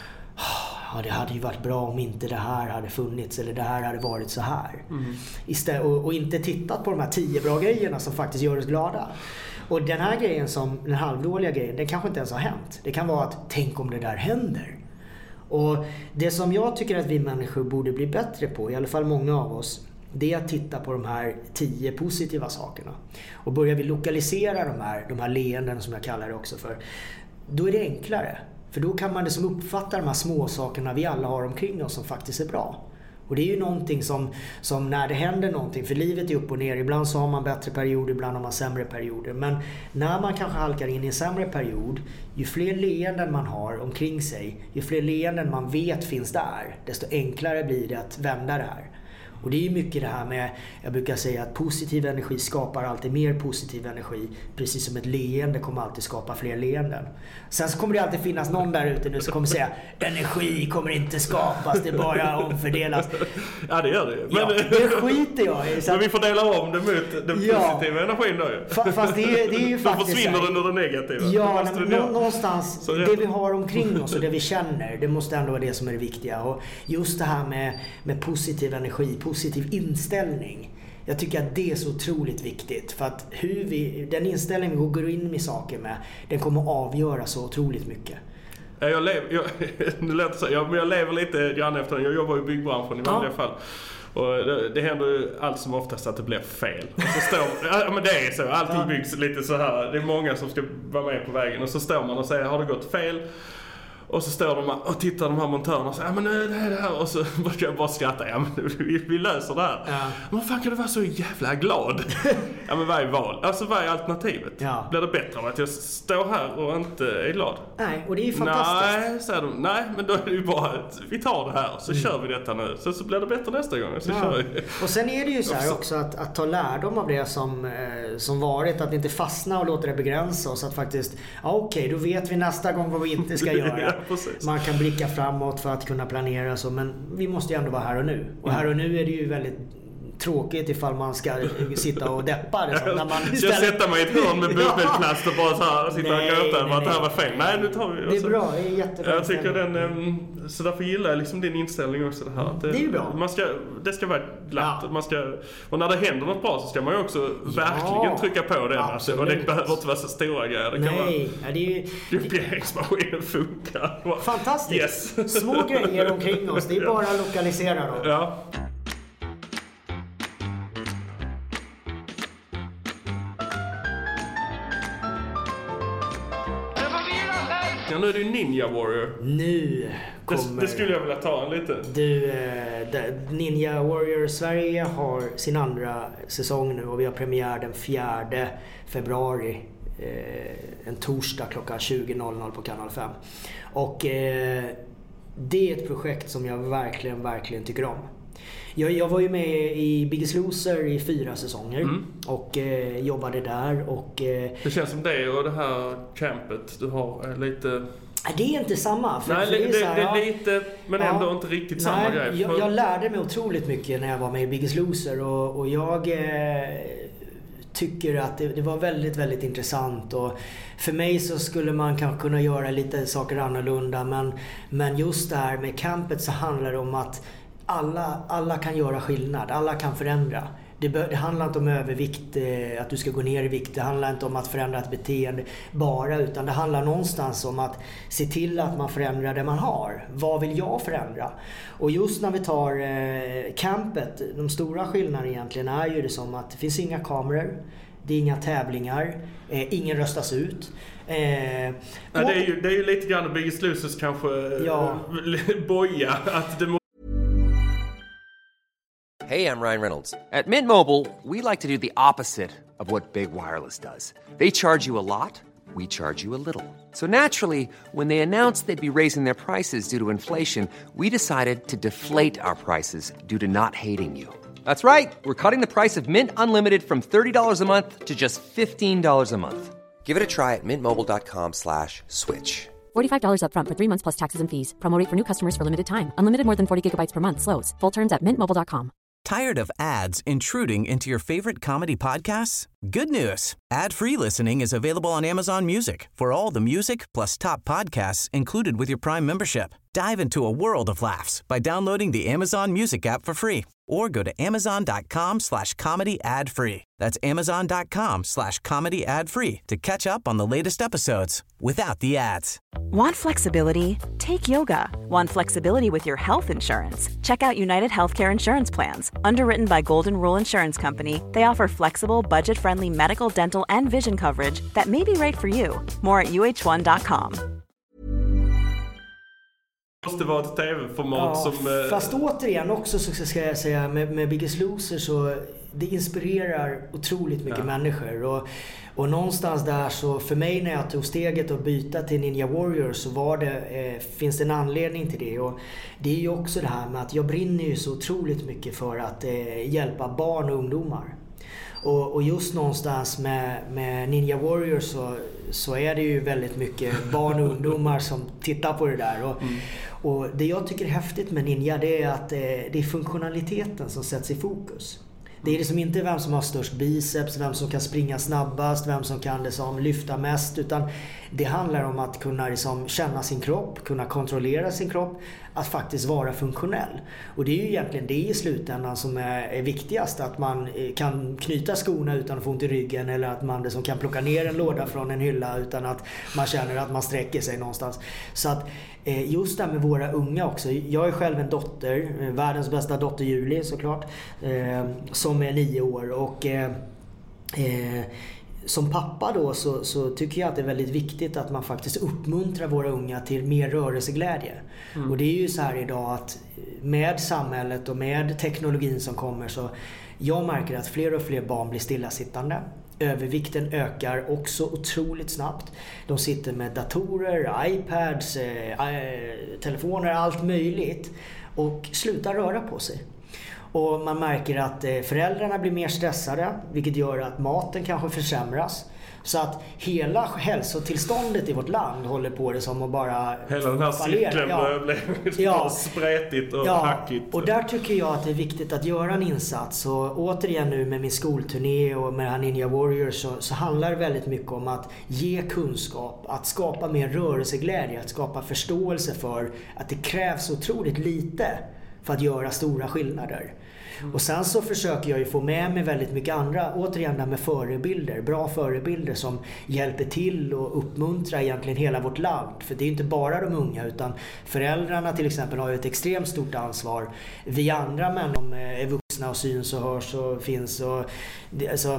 ja, det hade ju varit bra om inte det här hade funnits, eller det här hade varit så här. Mm. Istället, och, och inte tittat på de här tio bra grejerna som faktiskt gör oss glada. Och den här grejen, som den halvdåliga grejen, den kanske inte ens har hänt. Det kan vara att, tänk om det där händer. Och det som jag tycker att vi människor borde bli bättre på, i alla fall många av oss, det är att titta på de här tio positiva sakerna. Och börjar vi lokalisera de här, de här leenden, som jag kallar det också för, då är det enklare. För då kan man liksom uppfatta de här små sakerna vi alla har omkring oss som faktiskt är bra. Och det är ju någonting som, som när det händer någonting, för livet är upp och ner. Ibland så har man bättre perioder, ibland har man sämre perioder. Men när man kanske halkar in i en sämre period, ju fler leenden man har omkring sig, ju fler leenden man vet finns där, desto enklare blir det att vända det här. Och det är ju mycket det här med, jag brukar säga att positiv energi skapar alltid mer positiv energi. Precis som ett leende kommer alltid skapa fler leenden. Sen så kommer det alltid finnas någon där ute nu som kommer säga energi kommer inte skapas, det bara omfördelas. Ja, det gör det ju. Ja, det skiter jag i. Men vi får dela om det mot den ja, positiva energin då ju. Fast det är, det är ju faktiskt... Då försvinner den ur det negativa. Ja, men, nå, någonstans, så det vi har omkring oss och det vi känner, det måste ändå vara det som är det viktiga. Och just det här med, med positiv energi, positiv inställning. Jag tycker att det är så otroligt viktigt. För att hur vi, den inställning vi går in med saker med, den kommer att avgöra så otroligt mycket. Jag lever, jag, det låter så, jag, men jag lever lite grann efter den. Jag jobbar i byggbranschen i vanliga ja. fall. Och det, det händer ju allt som oftast att det blir fel. Och så står, ja men det är så, allting ja. byggs lite så här. Det är många som ska vara med på vägen. Och så står man och säger, har det gått fel? Och så står de och tittar de här montörerna och säger, ja men det är det här. Och så brukar jag bara skratta, ja men vi, vi löser det här. Ja. Men vad fan kan du vara så jävla glad? Ja men vad är val? Alltså vad är alternativet? Ja. Blir det bättre av att jag står här och inte är glad? Nej, och det är ju fantastiskt. Nej, säger de, nej men då är det ju bara att vi tar det här så mm. kör vi detta nu. Så, så blir det bättre nästa gång. Så ja. kör vi. Och sen är det ju så här också att, att ta lärdom av det som, eh, som varit. Att inte fastna och låta det begränsa oss. Att faktiskt, ja okej, då vet vi nästa gång vad vi inte ska göra. Ja, man kan blicka framåt för att kunna planera så, men vi måste ju ändå vara här och nu. Och här och nu är det ju väldigt tråkigt ifall man ska sitta och deppa det, så när man istället... Jag sätter mig i ett hörn med bubbelplast och bara så här och sitta och gråta för att det här var fel. Nej, nu tar vi det. Det är bra, det är jättebra. Jag tycker den, så därför gillar jag liksom din inställning också det här. Att det, det är bra. Man ska, det ska vara glatt. Ja. Man ska, och när det händer något bra så ska man ju också ja. verkligen trycka på det. Alltså, och det behöver inte vara så stora grejer. Det kan Nej, vara, ja, det är ju... Grupperingsmaskinen funkar. Fantastiskt. Yes. Små grejer omkring oss, det är bara att lokalisera dem. Ja. Ja, nu är det Ninja Warrior. Nu kommer... Det, det skulle jag vilja ta en lite. Du, eh, Ninja Warrior Sverige har sin andra säsong nu och vi har premiär den fjärde februari. Eh, en torsdag klockan tjugo på kanal fem. Och eh, det är ett projekt som jag verkligen, verkligen tycker om. Jag, jag var ju med i Biggest Loser i fyra säsonger mm. och eh, jobbade där och... Eh, det känns som det och det här campet du har är lite... Det är inte samma. För nej, för det, är det, så här, det är ja, lite, men ja, ändå inte riktigt nej, samma grej. Jag, jag lärde mig otroligt mycket när jag var med i Biggest Loser och, och jag eh, tycker att det, det var väldigt, väldigt intressant och för mig så skulle man kanske kunna göra lite saker annorlunda men, men just det här med campet så handlar det om att Alla, alla kan göra skillnad, alla kan förändra. Det, be, det handlar inte om övervikt, eh, att du ska gå ner i vikt. Det handlar inte om att förändra ett beteende bara, utan det handlar någonstans om att se till att man förändrar det man har. Vad vill jag förändra? Och just när vi tar eh, campet, de stora skillnaderna egentligen är ju det som att det finns inga kameror. Det är inga tävlingar, eh, ingen röstas ut. Eh, ja, det, är ju, det är ju lite grann Biggest Losers kanske ja. boja att det må- Hey, I'm Ryan Reynolds. At Mint Mobile, we like to do the opposite of what Big Wireless does. They charge you a lot, we charge you a little. So naturally, when they announced they'd be raising their prices due to inflation, we decided to deflate our prices due to not hating you. That's right. We're cutting the price of Mint Unlimited from thirty dollars a month to just fifteen dollars a month. Give it a try at mintmobile.com slash switch. forty-five dollars up front for three months plus taxes and fees. Promo rate for new customers for limited time. Unlimited more than forty gigabytes per month. Slows full terms at mint mobile dot com. Tired of ads intruding into your favorite comedy podcasts? Good news. Ad-free listening is available on Amazon Music for all the music plus top podcasts included with your Prime membership. Dive into a world of laughs by downloading the Amazon Music app for free or go to amazon.com slash comedy ad free. That's amazon.com slash comedy ad free to catch up on the latest episodes without the ads. Want flexibility? Take yoga. Want flexibility with your health insurance? Check out United Healthcare Insurance Plans. Underwritten by Golden Rule Insurance Company, they offer flexible, budget-friendly medical, dental, and vision coverage that may be right for you. More at u h one dot com. Det måste vara ett tv-format ja, som... Eh... Fast återigen också så ska jag säga med, med Biggest Loser så det inspirerar otroligt mycket ja. människor. Och, och någonstans där så för mig när jag tog steget att byta till Ninja Warrior så var det, eh, finns det en anledning till det. Och det är ju också det här med att jag brinner ju så otroligt mycket för att eh, hjälpa barn och ungdomar. Och, och just någonstans med, med Ninja Warrior så, så är det ju väldigt mycket barn och ungdomar som tittar på det där. Och, mm. och det jag tycker är häftigt med Ninja det är att eh, det är funktionaliteten som sätts i fokus. Det är liksom inte vem som har störst biceps, vem som kan springa snabbast, vem som kan liksom lyfta mest. Utan det handlar om att kunna liksom känna sin kropp, kunna kontrollera sin kropp, att faktiskt vara funktionell. Och det är ju egentligen det i slutändan som är, är viktigast. Att man kan knyta skorna utan att få ont i ryggen eller att man liksom kan plocka ner en låda från en hylla utan att man känner att man sträcker sig någonstans. Så att just det med våra unga också. Jag är själv en dotter, världens bästa dotter Julie såklart, som är nio år och eh, som pappa då så, så tycker jag att det är väldigt viktigt att man faktiskt uppmuntrar våra unga till mer rörelseglädje. Mm. Och det är ju så här idag att med samhället och med teknologin som kommer så jag märker att fler och fler barn blir stillasittande. Övervikten ökar också otroligt snabbt. De sitter med datorer, iPads, eh, telefoner, allt möjligt och slutar röra på sig. Och man märker att föräldrarna blir mer stressade, vilket gör att maten kanske försämras. Så att hela hälsotillståndet i vårt land håller på det som att bara hela den här cykeln ja. blir ja. spretigt och ja. hackigt. Och där tycker jag att det är viktigt att göra en insats. Och återigen nu med min skolturné och med Ninja Warrior så, så handlar det väldigt mycket om att ge kunskap, att skapa mer rörelseglädje, att skapa förståelse för att det krävs otroligt lite för att göra stora skillnader. Mm. Och sen så försöker jag ju få med mig väldigt mycket andra, återigen där med förebilder, bra förebilder som hjälper till och uppmuntrar egentligen hela vårt land. För det är inte bara de unga utan föräldrarna till exempel har ju ett extremt stort ansvar. Vi andra män som är vuxna och syns och hörs och finns och det, alltså,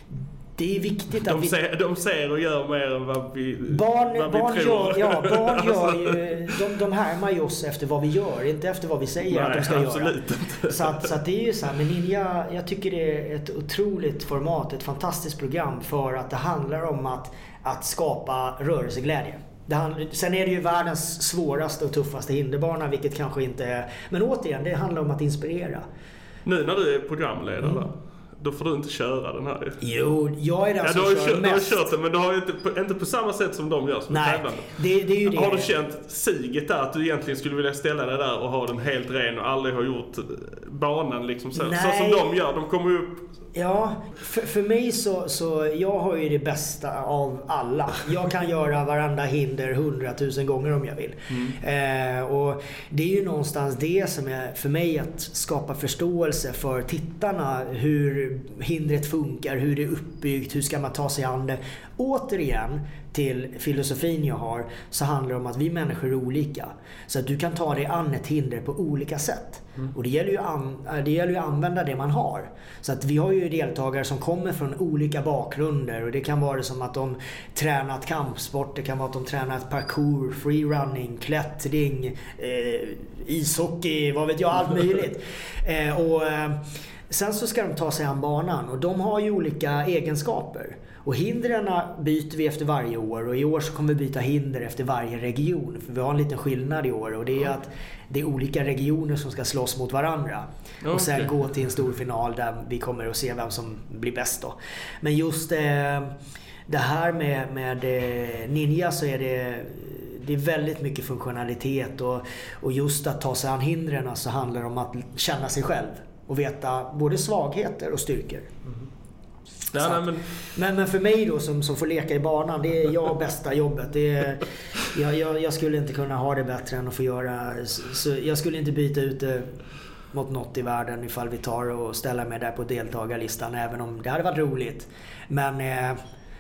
det är viktigt att de ser, vi... De ser och gör mer än vad vi, barn, vad vi barn tror. Gör, ja, barn gör ju, de, de härmar ju oss efter vad vi gör, inte efter vad vi säger. Nej, att de ska göra. Inte. Så, att, så att det är ju så här, men Ninja, jag tycker det är ett otroligt format, ett fantastiskt program för att det handlar om att, att skapa rörelseglädje. Det handlar, sen är det ju världens svåraste och tuffaste hinderbana, vilket kanske inte är... Men återigen, det handlar om att inspirera. Nu när du är programledare mm. då får du inte köra den här. Jo, jag är den ja, som du har kör kört, mest. Du har kört den, men du har inte, inte på samma sätt som de gör som Nej, tävlande. Det, det är ju det. Har du känt siget där att du egentligen skulle vilja ställa dig där och ha den helt ren och aldrig ha gjort banan liksom så, så som de gör? De kommer upp... Ja, för, för mig så, så jag har ju det bästa av alla. Jag kan göra varandra hinder hundratusen gånger om jag vill. Mm. Eh, och det är ju någonstans det som är för mig att skapa förståelse för tittarna. Hur hindret funkar, hur det är uppbyggt, hur ska man ta sig an det. Återigen till filosofin jag har så handlar det om att vi människor är olika. Så att du kan ta dig an ett hinder på olika sätt. Mm. Och det gäller ju an, det gäller ju att använda det man har. Så att vi har ju deltagare som kommer från olika bakgrunder. Och det kan vara som att de tränat kampsport, det kan vara att de tränat parkour, freerunning, klättring, eh, ishockey, vad vet jag, allt möjligt. Eh, och... Eh, Sen så ska de ta sig an banan och de har ju olika egenskaper. Och hindren byter vi efter varje år och i år så kommer vi byta hinder efter varje region. För vi har en liten skillnad i år och det är att det är olika regioner som ska slåss mot varandra. Okay. Och sen gå till en stor final där vi kommer att se vem som blir bäst då. Men just eh, det här med, med eh, Ninja så är det... Det är väldigt mycket funktionalitet och, och just att ta sig an hindren så handlar det om att känna sig själv. Och veta både svagheter och styrkor. Mm. Ja, nej, men... Men, men för mig då som, som får leka i banan, det är jag bästa jobbet. Det är, jag, jag, jag skulle inte kunna ha det bättre än att få göra... Så jag skulle inte byta ut det mot något i världen ifall vi tar och ställer mig där på deltagarlistan. Även om det hade varit roligt. Men... Eh,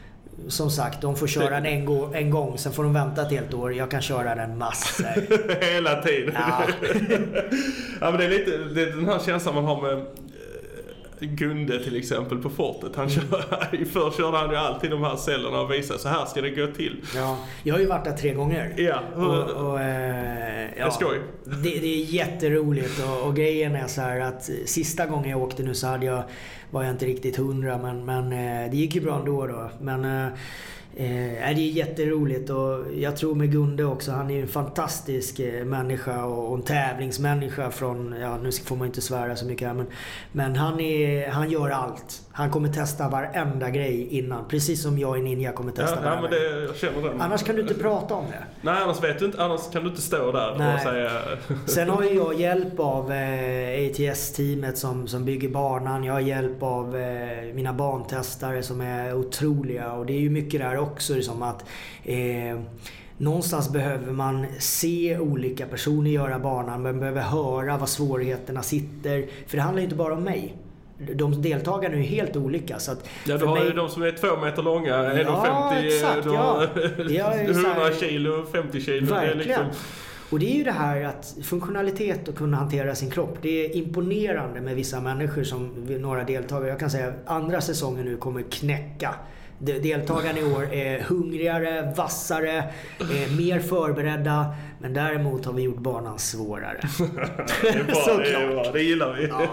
som sagt, de får köra den en, gå, en gång, sen får de vänta ett helt år. Jag kan köra den massor. Hela tiden. Ja. Ja, men det är lite det är den här känslan man har med Gunde till exempel på fortet. Han kör, förr körde han ju alltid de här cellerna och visade så här ska det gå till. Ja, jag har ju varit där tre gånger. Ja. Och, och, eh, ja, det skoj. Det, det är jätteroligt och, och grejen är så här att sista gången jag åkte nu så hade jag, var jag inte riktigt hundra men, men eh, det gick ju bra ändå då. Men eh, Eh, det är jätteroligt och jag tror med Gunde också, han är en fantastisk eh, människa och, och en tävlingsmänniska från, ja nu får man inte svära så mycket här, men, men han, är, han gör allt. Han kommer testa varenda grej innan, precis som jag i Ninja kommer testa ja, varenda men det, jag känner den. Annars kan du inte prata om det. Nej, annars vet du inte, annars kan du inte stå där Nej. och säga... Sen har jag hjälp av eh, A T S-teamet som, som bygger banan. Jag har hjälp av eh, mina bantestare som är otroliga och det är ju mycket där också liksom att eh, någonstans behöver man se olika personer göra banan. Man behöver höra vad svårigheterna sitter. För det handlar ju inte bara om mig. De deltagarna är ju helt olika. Så att ja, du har mig... ju de som är två meter långa, en komma femtio, ja, exakt, du har ja. hundra här... kilo, femtio kilo. Verkligen. Det är liksom... Och det är ju det här att funktionalitet och kunna hantera sin kropp. Det är imponerande med vissa människor som några deltagare. Jag kan säga att andra säsongen nu kommer knäcka. Deltagarna i år är hungrigare, vassare, är mer förberedda. Men däremot har vi gjort banan svårare. Det är bra, det är bra. Det gillar vi. Ja.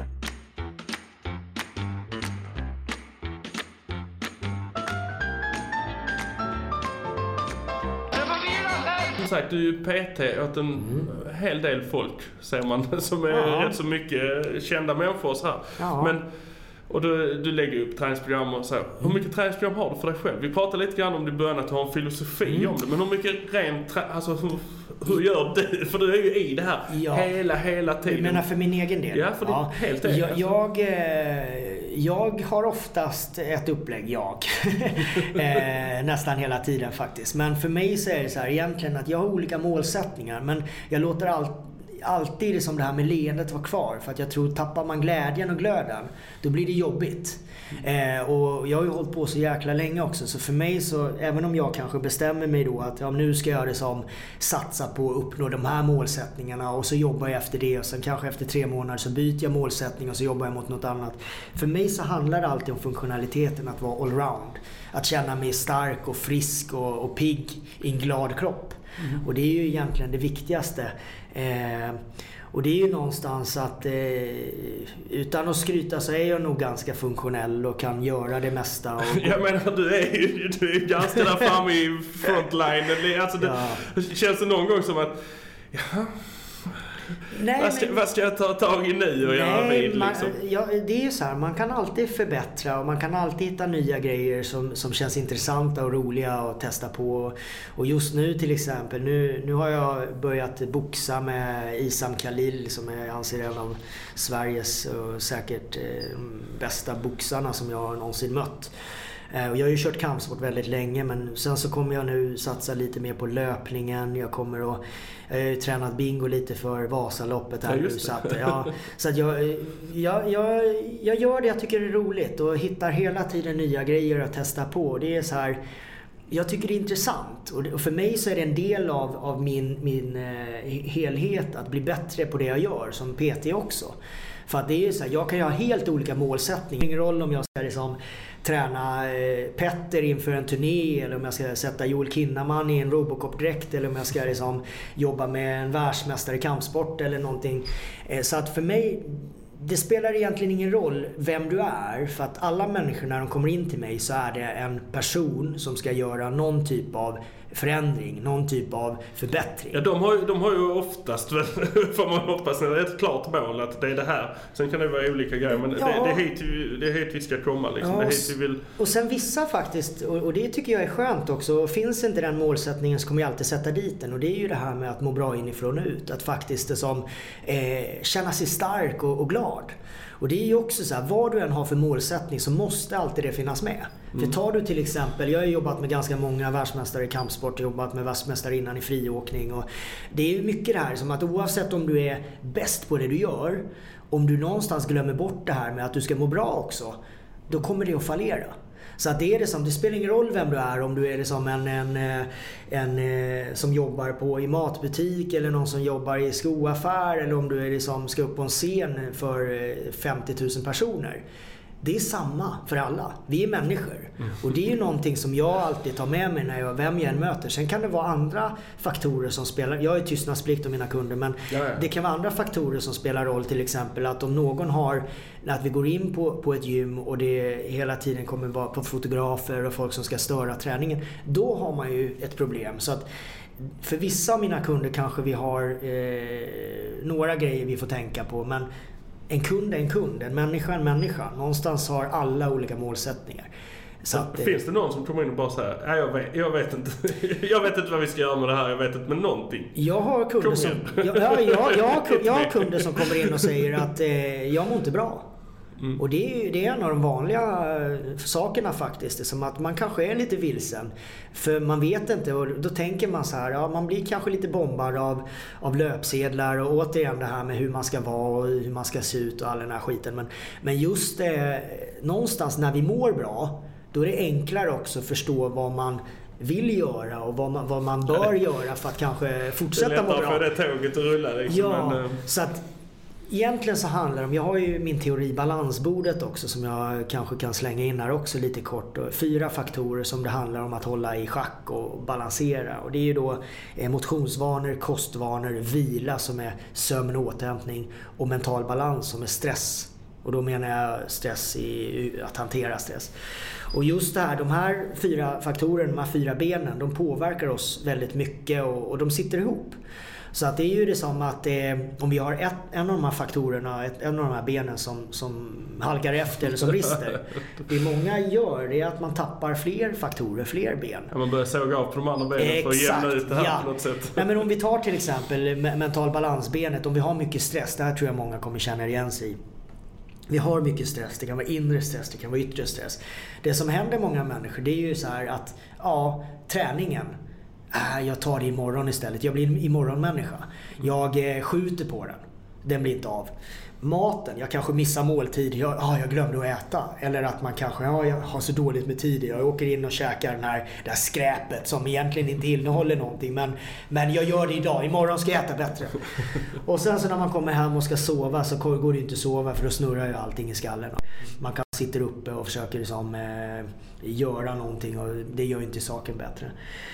Som sagt, du är ju P T åt en mm. hel del folk, ser man, som är ja. rätt så mycket kända människor så här. Ja. Men, och du, du lägger upp träningsprogram och så. Mm. Hur mycket träningsprogram har du för dig själv? Vi pratade lite grann om det i början att du har en filosofi mm. om det. Men hur mycket rent trä... alltså hur, hur gör du? För du är ju i det här ja. hela, hela tiden. Du menar för min egen del? Ja, för ja. det helt enkelt. Jag, jag, jag har oftast ett upplägg, jag. Nästan hela tiden faktiskt. Men för mig så är det så här egentligen att jag har olika målsättningar. Men jag låter allt alltid det som det här med leendet var kvar. För att jag tror tappar man glädjen och glöden, då blir det jobbigt. Eh, och jag har ju hållit på så jäkla länge också. Så för mig så, även om jag kanske bestämmer mig då att ja, nu ska jag det som satsa på att uppnå de här målsättningarna. Och så jobbar jag efter det. Och sen kanske efter tre månader så byter jag målsättning och så jobbar jag mot något annat. För mig så handlar det alltid om funktionaliteten att vara allround. Att känna mig stark och frisk och, och pigg i en glad kropp. Mm. Och det är ju egentligen det viktigaste. Eh, och det är ju någonstans att eh, utan att skryta så är jag nog ganska funktionell och kan göra det mesta. Och, och... Jag menar, du är ju du är ganska där framme i frontline. Alltså, det, ja. Känns det någon gång som att... Ja. Nej, vad, ska, men, vad ska jag ta tag i nu och nej, göra vid liksom? Man, ja, det är ju så här, man kan alltid förbättra och man kan alltid hitta nya grejer som, som känns intressanta och roliga att testa på. Och just nu till exempel, nu, nu har jag börjat boxa med Isam Khalil som jag anser är en av Sveriges och säkert eh, bästa boxarna som jag har någonsin mött. Och jag har ju kört kampsport väldigt länge, men sen så kommer jag nu satsa lite mer på löpningen. Jag kommer att, jag har ju tränat bingo lite för Vasaloppet här ja, nu. Så att, ja, så att jag, jag, jag, jag gör det jag tycker är roligt och hittar hela tiden nya grejer att testa på. Det är så här, jag tycker det är intressant och för mig så är det en del av, av min, min eh, helhet att bli bättre på det jag gör som P T också. För att det är så här, jag kan ju ha helt olika målsättningar. Ingen roll om jag ska liksom träna eh, Petter inför en turné eller om jag ska sätta Joel Kinnaman i en Robocop-dräkt eller om jag ska liksom jobba med en världsmästare i kampsport eller någonting. Eh, så att för mig, det spelar egentligen ingen roll vem du är, för att alla människor när de kommer in till mig så är det en person som ska göra någon typ av förändring, någon typ av förbättring. Ja, de har ju, de har ju oftast, får man hoppas, ett klart mål att det är det här. Sen kan det vara olika grejer, men ja. det, det, är hit, det är hit vi ska komma. Liksom. Ja, det är hit vi vill... Och sen vissa faktiskt, och, och det tycker jag är skönt också, finns inte den målsättningen så kommer jag alltid sätta dit den. Och det är ju det här med att må bra inifrån och ut. Att faktiskt det som eh, känna sig stark och, och glad. Och det är ju också så här, vad du än har för målsättning så måste alltid det finnas med. Mm. För tar du till exempel, jag har jobbat med ganska många världsmästare i kampsport, jobbat med världsmästare innan i friåkning. Och det är ju mycket det här som att oavsett om du är bäst på det du gör, om du någonstans glömmer bort det här med att du ska må bra också, då kommer det att fallera. Så att det är det som, det spelar ingen roll vem du är, om du är det som en, en, en, en som jobbar på i matbutik eller någon som jobbar i skoaffär, eller om du är det som ska upp på en scen för femtio tusen personer. Det är samma för alla. Vi är människor. Mm. Och det är ju någonting som jag alltid tar med mig när jag, vem jag än möter. Sen kan det vara andra faktorer som spelar. Jag är tystnadsplikt om mina kunder, men ja, ja. det kan vara andra faktorer som spelar roll. Till exempel att om någon har, att vi går in på, på ett gym och det hela tiden kommer vara på fotografer och folk som ska störa träningen. Då har man ju ett problem. Så att för vissa av mina kunder kanske vi har eh, några grejer vi får tänka på, men en kund är en kund, en människa är en människa. Någonstans har alla olika målsättningar. Så att, finns det någon som kommer in och bara säger, nej jag vet, jag vet inte jag vet inte vad vi ska göra med det här, jag vet inte med någonting. Jag har kunder som jag, jag, jag, jag, har, jag har kunder som kommer in och säger att eh, jag mår inte bra. Mm. Och det är, det är en av de vanliga sakerna faktiskt. Det är som att man kanske är lite vilsen. För man vet inte, och då tänker man så här, ja, man blir kanske lite bombad av, av löpsedlar och återigen det här med hur man ska vara och hur man ska se ut och all den här skiten. Men, men just eh, någonstans när vi mår bra, då är det enklare också att förstå vad man vill göra och vad man, vad man bör göra för att kanske fortsätta må bra. Det är lättare för det tåget att rulla liksom. Ja, men, så att egentligen så handlar det om, jag har ju min teori balansbordet också som jag kanske kan slänga in här också lite kort. Fyra faktorer som det handlar om att hålla i schack och balansera. Och det är ju då motionsvanor, kostvanor, vila som är sömn och återhämtning och mental balans som är stress. Och då menar jag stress i att hantera stress. Och just det här, de här fyra faktorerna, de här fyra benen, de påverkar oss väldigt mycket och, och de sitter ihop. Så att det är ju det som att eh, om vi har ett, en av de här faktorerna, ett, en av de här benen som, som halkar efter eller som brister. Det många gör det är att man tappar fler faktorer, fler ben. Ja, man börjar såga av på de andra benen för att jämna ut det här ja. på något sätt. Nej, men om vi tar till exempel mental balansbenet, om vi har mycket stress, det här tror jag många kommer känna igen sig i. Vi har mycket stress, det kan vara inre stress, det kan vara yttre stress. Det som händer många människor, det är ju så här att ja, träningen, äh, jag tar det imorgon istället. Jag blir en imorgonmänniska. Jag eh, skjuter på den. Den blir inte av. Maten, jag kanske missar måltid. Jag, ah, jag glömde att äta. Eller att man kanske ja, jag har så dåligt med tid. Jag åker in och käkar den här, det här skräpet som egentligen inte innehåller någonting. Men, men jag gör det idag. Imorgon ska jag äta bättre. Och sen så när man kommer hem och ska sova så går det inte att sova för då snurrar ju allting i skallen. Man kan sitta uppe och försöker liksom, eh, göra någonting och det gör inte saken bättre.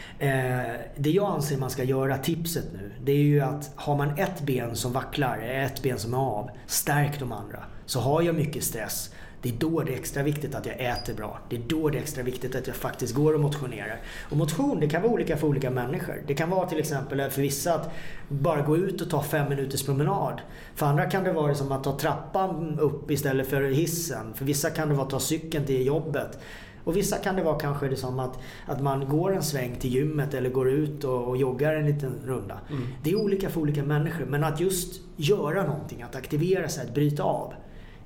Eh, det jag anser man ska göra, tipset nu, det är ju att har man ett ben som vacklar, ett ben som är av, stärk de andra. Så har jag mycket stress, det är då det är extra viktigt att jag äter bra. Det är då det är extra viktigt att jag faktiskt går och motionerar. Och motion, det kan vara olika för olika människor. Det kan vara till exempel för vissa att bara gå ut och ta fem minuters promenad. För andra kan det vara som att ta trappan upp istället för hissen. För vissa kan det vara att ta cykeln till jobbet. Och vissa kan det vara kanske det som att, att man går en sväng till gymmet eller går ut och, och joggar en liten runda. Mm. Det är olika för olika människor. Men att just göra någonting, att aktivera sig, att bryta av.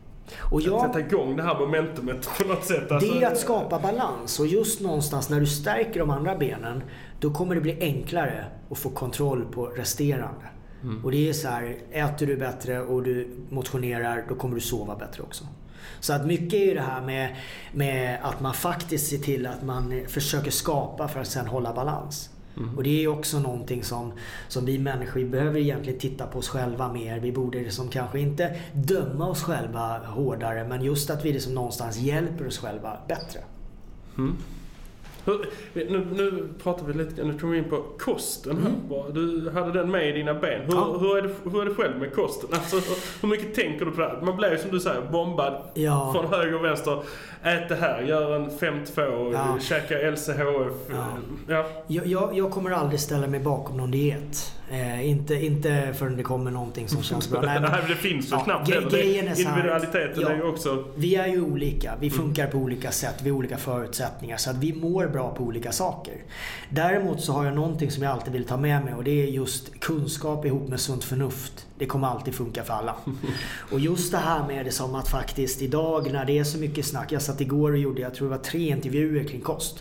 Och jag, att sätta igång det här momentumet på något sätt. Alltså. Det är att skapa balans. Och just någonstans när du stärker de andra benen, då kommer det bli enklare att få kontroll på resterande. Mm. Och det är så här, äter du bättre och du motionerar, då kommer du sova bättre också. Så att mycket är ju det här med, med att man faktiskt ser till att man försöker skapa för att sen hålla balans. Mm. Och det är ju också någonting som, som vi människor behöver egentligen titta på oss själva mer. Vi borde som kanske inte döma oss själva hårdare, men just att vi liksom någonstans hjälper oss själva bättre. Mm. Nu, nu pratar vi lite, nu kommer vi in på kosten. Mm. Du hade den med i dina ben. Hur, ja. hur, är, det, hur är det själv med kosten? Alltså, hur mycket tänker du på det här? Man blir ju som du säger bombad ja. från höger och vänster. Ät det här, gör en fem två, ja. käka L C H F. Ja. Ja. Jag, jag, jag kommer aldrig ställa mig bakom någon diet. Eh, inte, inte förrän det kommer någonting som känns bra. Nej, men, Nej, det finns ju ja, knappt ge, grejen är individualiteten ja, är ju också... Vi är ju olika. Vi funkar mm. på olika sätt. Vi har olika förutsättningar. Så att vi mår bra på olika saker. Däremot så har jag någonting som jag alltid vill ta med mig. Och det är just kunskap ihop med sunt förnuft. Det kommer alltid funka för alla. Och just det här med det som att faktiskt idag när det är så mycket snack. Jag satt igår och gjorde, jag tror det var tre intervjuer kring kost.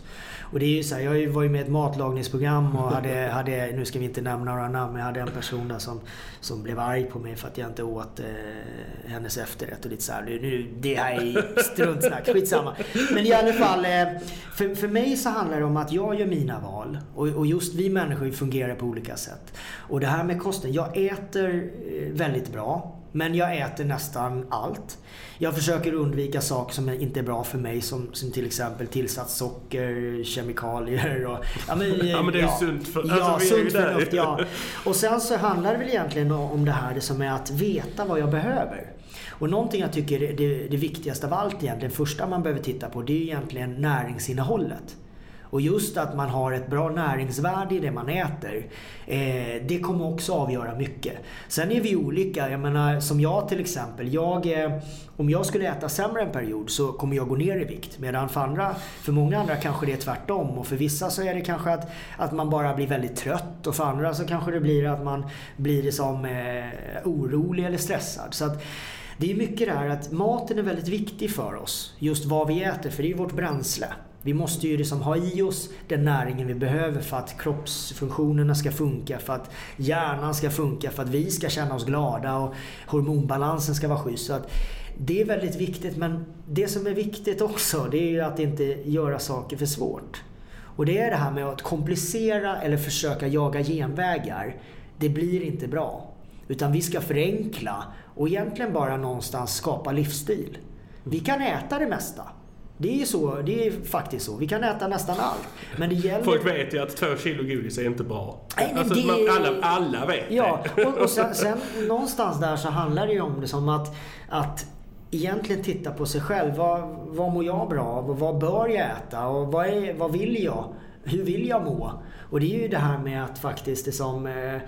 Och det är ju så här, jag var ju med i ett matlagningsprogram och hade, hade, nu ska vi inte nämna några namn, men jag hade en person där som, som blev arg på mig för att jag inte åt eh, hennes efterrätt och lite så här. Nu, det här är struntsnack, skitsamma. Men i alla fall, eh, för, för mig så handlar det om att jag gör mina val. Och, och just vi människor fungerar på olika sätt. Och det här med kosten, jag äter väldigt bra. Men jag äter nästan allt. Jag försöker undvika saker som inte är bra för mig. Som, som till exempel tillsatt socker, kemikalier och... Ja men, ja, men det är ju ja, sunt för, ja, alltså, sunt förnuft, ja. Och sen så handlar det väl egentligen om det här det som är att veta vad jag behöver. Och någonting jag tycker är det, det viktigaste av allt egentligen, det första man behöver titta på, det är egentligen näringsinnehållet. Och just att man har ett bra näringsvärde i det man äter, eh, det kommer också avgöra mycket. Sen är vi olika. Jag menar, som jag till exempel, jag, eh, om jag skulle äta sämre en period så kommer jag gå ner i vikt. Medan för, andra, för många andra kanske det är tvärtom. Och för vissa så är det kanske att, att man bara blir väldigt trött. Och för andra så kanske det blir att man blir som eh, orolig eller stressad. Så att det är mycket det här att maten är väldigt viktig för oss. Just vad vi äter, för det är ju vårt bränsle. Vi måste ju liksom ha i oss den näringen vi behöver för att kroppsfunktionerna ska funka, för att hjärnan ska funka, för att vi ska känna oss glada och hormonbalansen ska vara schysst. Så att det är väldigt viktigt, men det som är viktigt också, det är ju att inte göra saker för svårt. Och det är det här med att komplicera eller försöka jaga genvägar. Det blir inte bra. Utan vi ska förenkla och egentligen bara någonstans skapa livsstil. Vi kan äta det mesta. Det är så, det är faktiskt så. Vi kan äta nästan allt. Men det gäller... Folk vet ju att två kilo godis är inte bra. Nej, alltså, det... man, alla, alla vet ja, det. Och, och sen, sen någonstans där så handlar det ju om det som att, att egentligen titta på sig själv. Vad, vad mår jag bra av? Vad bör jag äta? Och vad, är, vad vill jag? Hur vill jag må? Och det är ju det här med att faktiskt det som... Eh,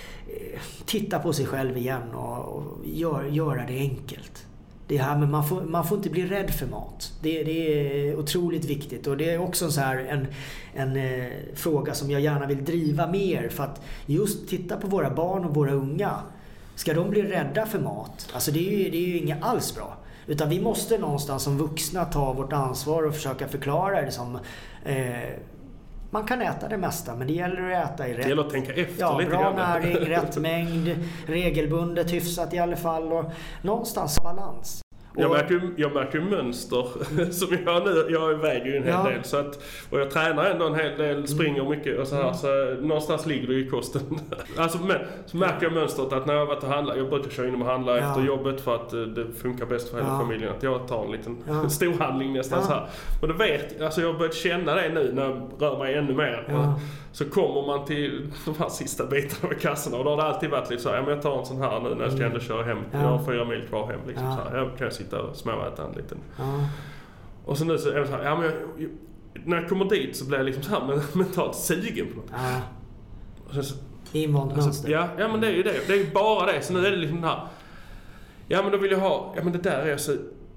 titta på sig själv igen och, och gör, göra det enkelt. Det här med man får, man får inte bli rädd för mat. Det, det är otroligt viktigt. Och det är också så här en, en eh, fråga som jag gärna vill driva mer. För att just titta på våra barn och våra unga. Ska de bli rädda för mat? Alltså det är ju, det är ju inget alls bra. Utan vi måste någonstans som vuxna ta vårt ansvar och försöka förklara det som... Eh, man kan äta det mesta, men det gäller att äta i rätt... Det gäller att tänka efter ja, lite bra grann. näring, rätt mängd, regelbundet, hyfsat i alla fall och någonstans balans. Jag märker, jag märker mönster som jag nu, jag väger ju en hel ja. del så att, och jag tränar ändå en hel del, springer mycket och så här, mm. så någonstans ligger det i kosten. Alltså men, så märker jag mönstret att när jag har varit och handlat, jag brukar köra in och handla ja. efter jobbet för att det funkar bäst för hela ja. familjen, att jag tar en liten ja. storhandling nästan ja. så här. Och det vet, alltså jag har börjat känna det nu när jag rör mig ännu mer. Ja. Så kommer man till de här sista bitarna med kassorna och då har det alltid varit lite så här, ja, men jag tar en sån här nu när jag ska ändå köra hem. Ja. Jag har fyra mil kvar hem liksom ja. så här. Jag kan sitta och småäta en liten. Ja. Och så nu så är det så här, ja men jag, när jag kommer dit så blir jag liksom så här mentalt sugen på något. Ja. Och så, invand mönster. Ja, ja men det är ju det. Det är ju bara det. Så nu är det liksom den här, ja men då vill jag ha, ja men det där är så...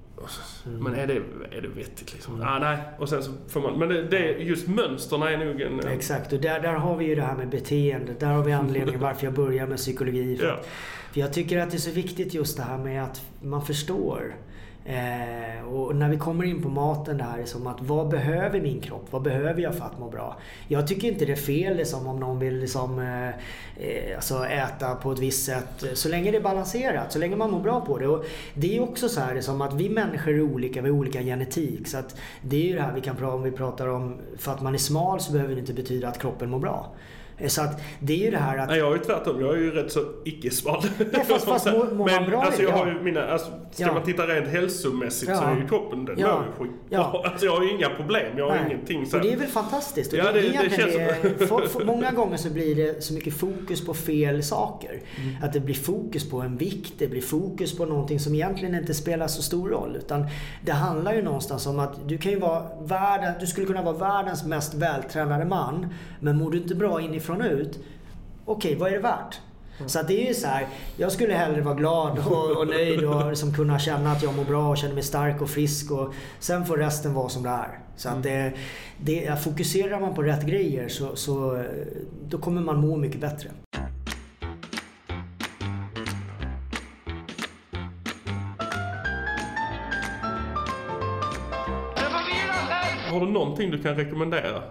Mm. Men är det, är det vettigt liksom? Mm. Ah, nej. Och sen så får man, men det, det är just mönsterna är nog en... Exakt, och där, där har vi ju det här med beteende. Där har vi anledningen varför jag börjar med psykologi. För, ja. att, för jag tycker att det är så viktigt just det här med att man förstår. Eh, och när vi kommer in på maten där är som att vad behöver min kropp? Vad behöver jag för att må bra? Jag tycker inte det är fel liksom, om någon vill liksom, eh, eh, alltså äta på ett visst sätt. Så länge det är balanserat, så länge man mår bra på det. Och det är också så här det som att vi människor är olika, vi har olika genetik. Så att det är ju det här vi kan prata om, vi pratar om, för att man är smal så behöver det inte betyda att kroppen mår bra. Så att det är ju det här att... Nej, jag är ju tvärtom. Jag är ju rätt så icke-smal. Ja, fast, fast mår, mår men man bra alltså jag ja. har ju mina... Alltså, ska ja. man titta rent hälsomässigt ja. så är ju kroppen den ja. ju skit. Ja. Alltså jag har ju inga problem. Jag har Nej. ingenting så. Och det är väl fantastiskt. Och ja, det, det, det, det känns det, för, för, många gånger så blir det så mycket fokus på fel saker. Mm. Att det blir fokus på en vikt. Det blir fokus på någonting som egentligen inte spelar så stor roll. Utan det handlar ju någonstans om att du kan ju vara världen, du skulle kunna vara världens mest vältränade man. Men mår du inte bra inifrån ut, okej, vad är det värt? Mm. Så att det är ju så här, jag skulle hellre vara glad och, och nöjd och liksom kunna känna att jag mår bra och känner mig stark och frisk och sen får resten vara som det är. Så att det, det, fokuserar man på rätt grejer så, så då kommer man må mycket bättre. har du någonting du kan rekommendera?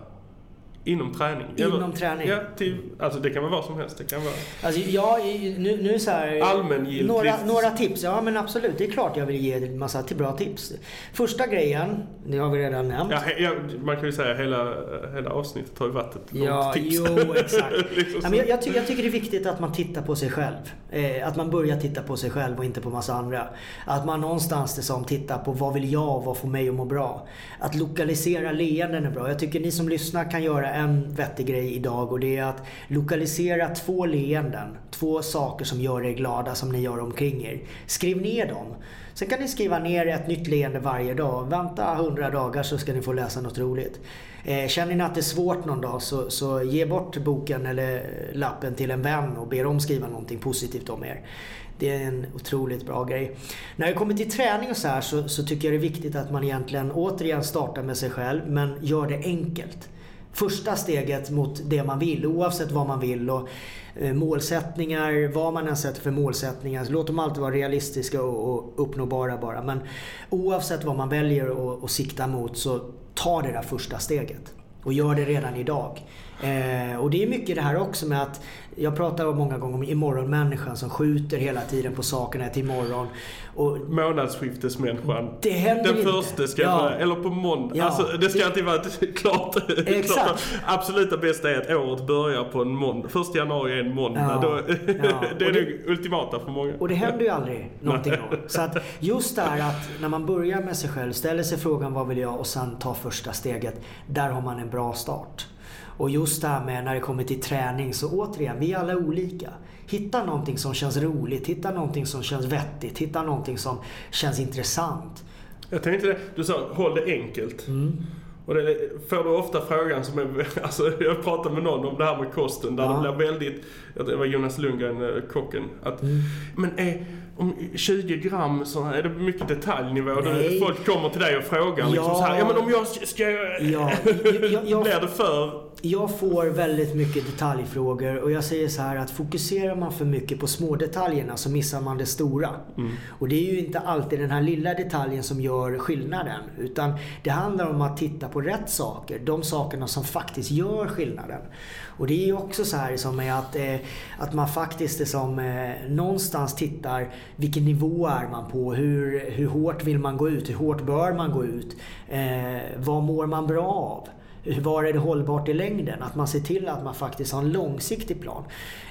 Inom träning? Inom Eller, träning? Ja, till, alltså det kan vara vad som helst. Det kan vara... Alltså, ja, nu, nu så här... Allmängiltigt. Några, några tips, ja men absolut. Det är klart jag vill ge en massa till bra tips. Första grejen, det har vi redan nämnt. Ja, ja, man kan ju säga hela, hela avsnittet har ju varit ett ja, tips. Jo, exakt. liksom ja, men jag, jag, tycker, jag tycker det är viktigt att man tittar på sig själv. Eh, att man börjar titta på sig själv och inte på massa andra. Att man någonstans det som tittar på vad vill jag och vad får mig att må bra. Att lokalisera leenden är bra. Jag tycker ni som lyssnar kan göra en vettig grej idag, och det är att lokalisera två leenden. Två saker som gör er glada som ni gör omkring er. Skriv ner dem. Sen kan ni skriva ner ett nytt leende varje dag. Vänta hundra dagar så ska ni få läsa något roligt. Eh, känner ni att det är svårt någon dag så, så ge bort boken eller lappen till en vän och be dem skriva någonting positivt om er. Det är en otroligt bra grej. När det kommer till träning och så här så, så tycker jag det är viktigt att man egentligen återigen startar med sig själv, men gör det enkelt. Första steget mot det man vill, oavsett vad man vill, och eh, målsättningar, vad man än sätter för målsättningar, så låt dem alltid vara realistiska och, och uppnåbara bara. Men oavsett vad man väljer att sikta mot, så ta det där första steget och gör det redan idag. Eh, och det är mycket det här också med att jag pratar många gånger om imorgonmänniskan som skjuter hela tiden på sakerna till imorgon. Och månadsskiftesmänniskan. Det händer Den första ska ja. vara, eller på måndag. Ja. Alltså, det ska alltid vara klart. Exakt. klart. Absoluta bästa är att året börjar på en måndag. Första januari är en måndag. Ja. Då, Ja. det är det, det ultimata för många. Och det händer ju aldrig någonting då. Så att just det här att när man börjar med sig själv, ställer sig frågan vad vill jag och sen tar första steget. Där har man en bra start. Och just det här med när det kommer till träning, så återigen, vi är alla olika. Hitta någonting som känns roligt, hitta någonting som känns vettigt, hitta någonting som känns intressant. Jag tänkte det, du sa håll det enkelt. Mm. Och det får du ofta frågan som är, alltså jag pratade med någon om det här med kosten där ja. det blev väldigt, det var Jonas Lundgren, kocken, att mm. men är om tjugo gram så är det mycket detaljnivå. Nej. Folk kommer till dig och frågar ja. liksom så här, ja men om jag ska, ja. jag, jag, jag, blir det för... Jag får väldigt mycket detaljfrågor, och jag säger så här att fokuserar man för mycket på små detaljerna så missar man det stora. Mm. Och det är ju inte alltid den här lilla detaljen som gör skillnaden, utan det handlar om att titta på rätt saker, de sakerna som faktiskt gör skillnaden. Och det är ju också så här som är att, eh, att man faktiskt är som eh, någonstans tittar vilken nivå är man på, hur, hur hårt vill man gå ut, hur hårt bör man gå ut, eh, vad mår man bra av. Var är det hållbart i längden? Att man ser till att man faktiskt har en långsiktig plan.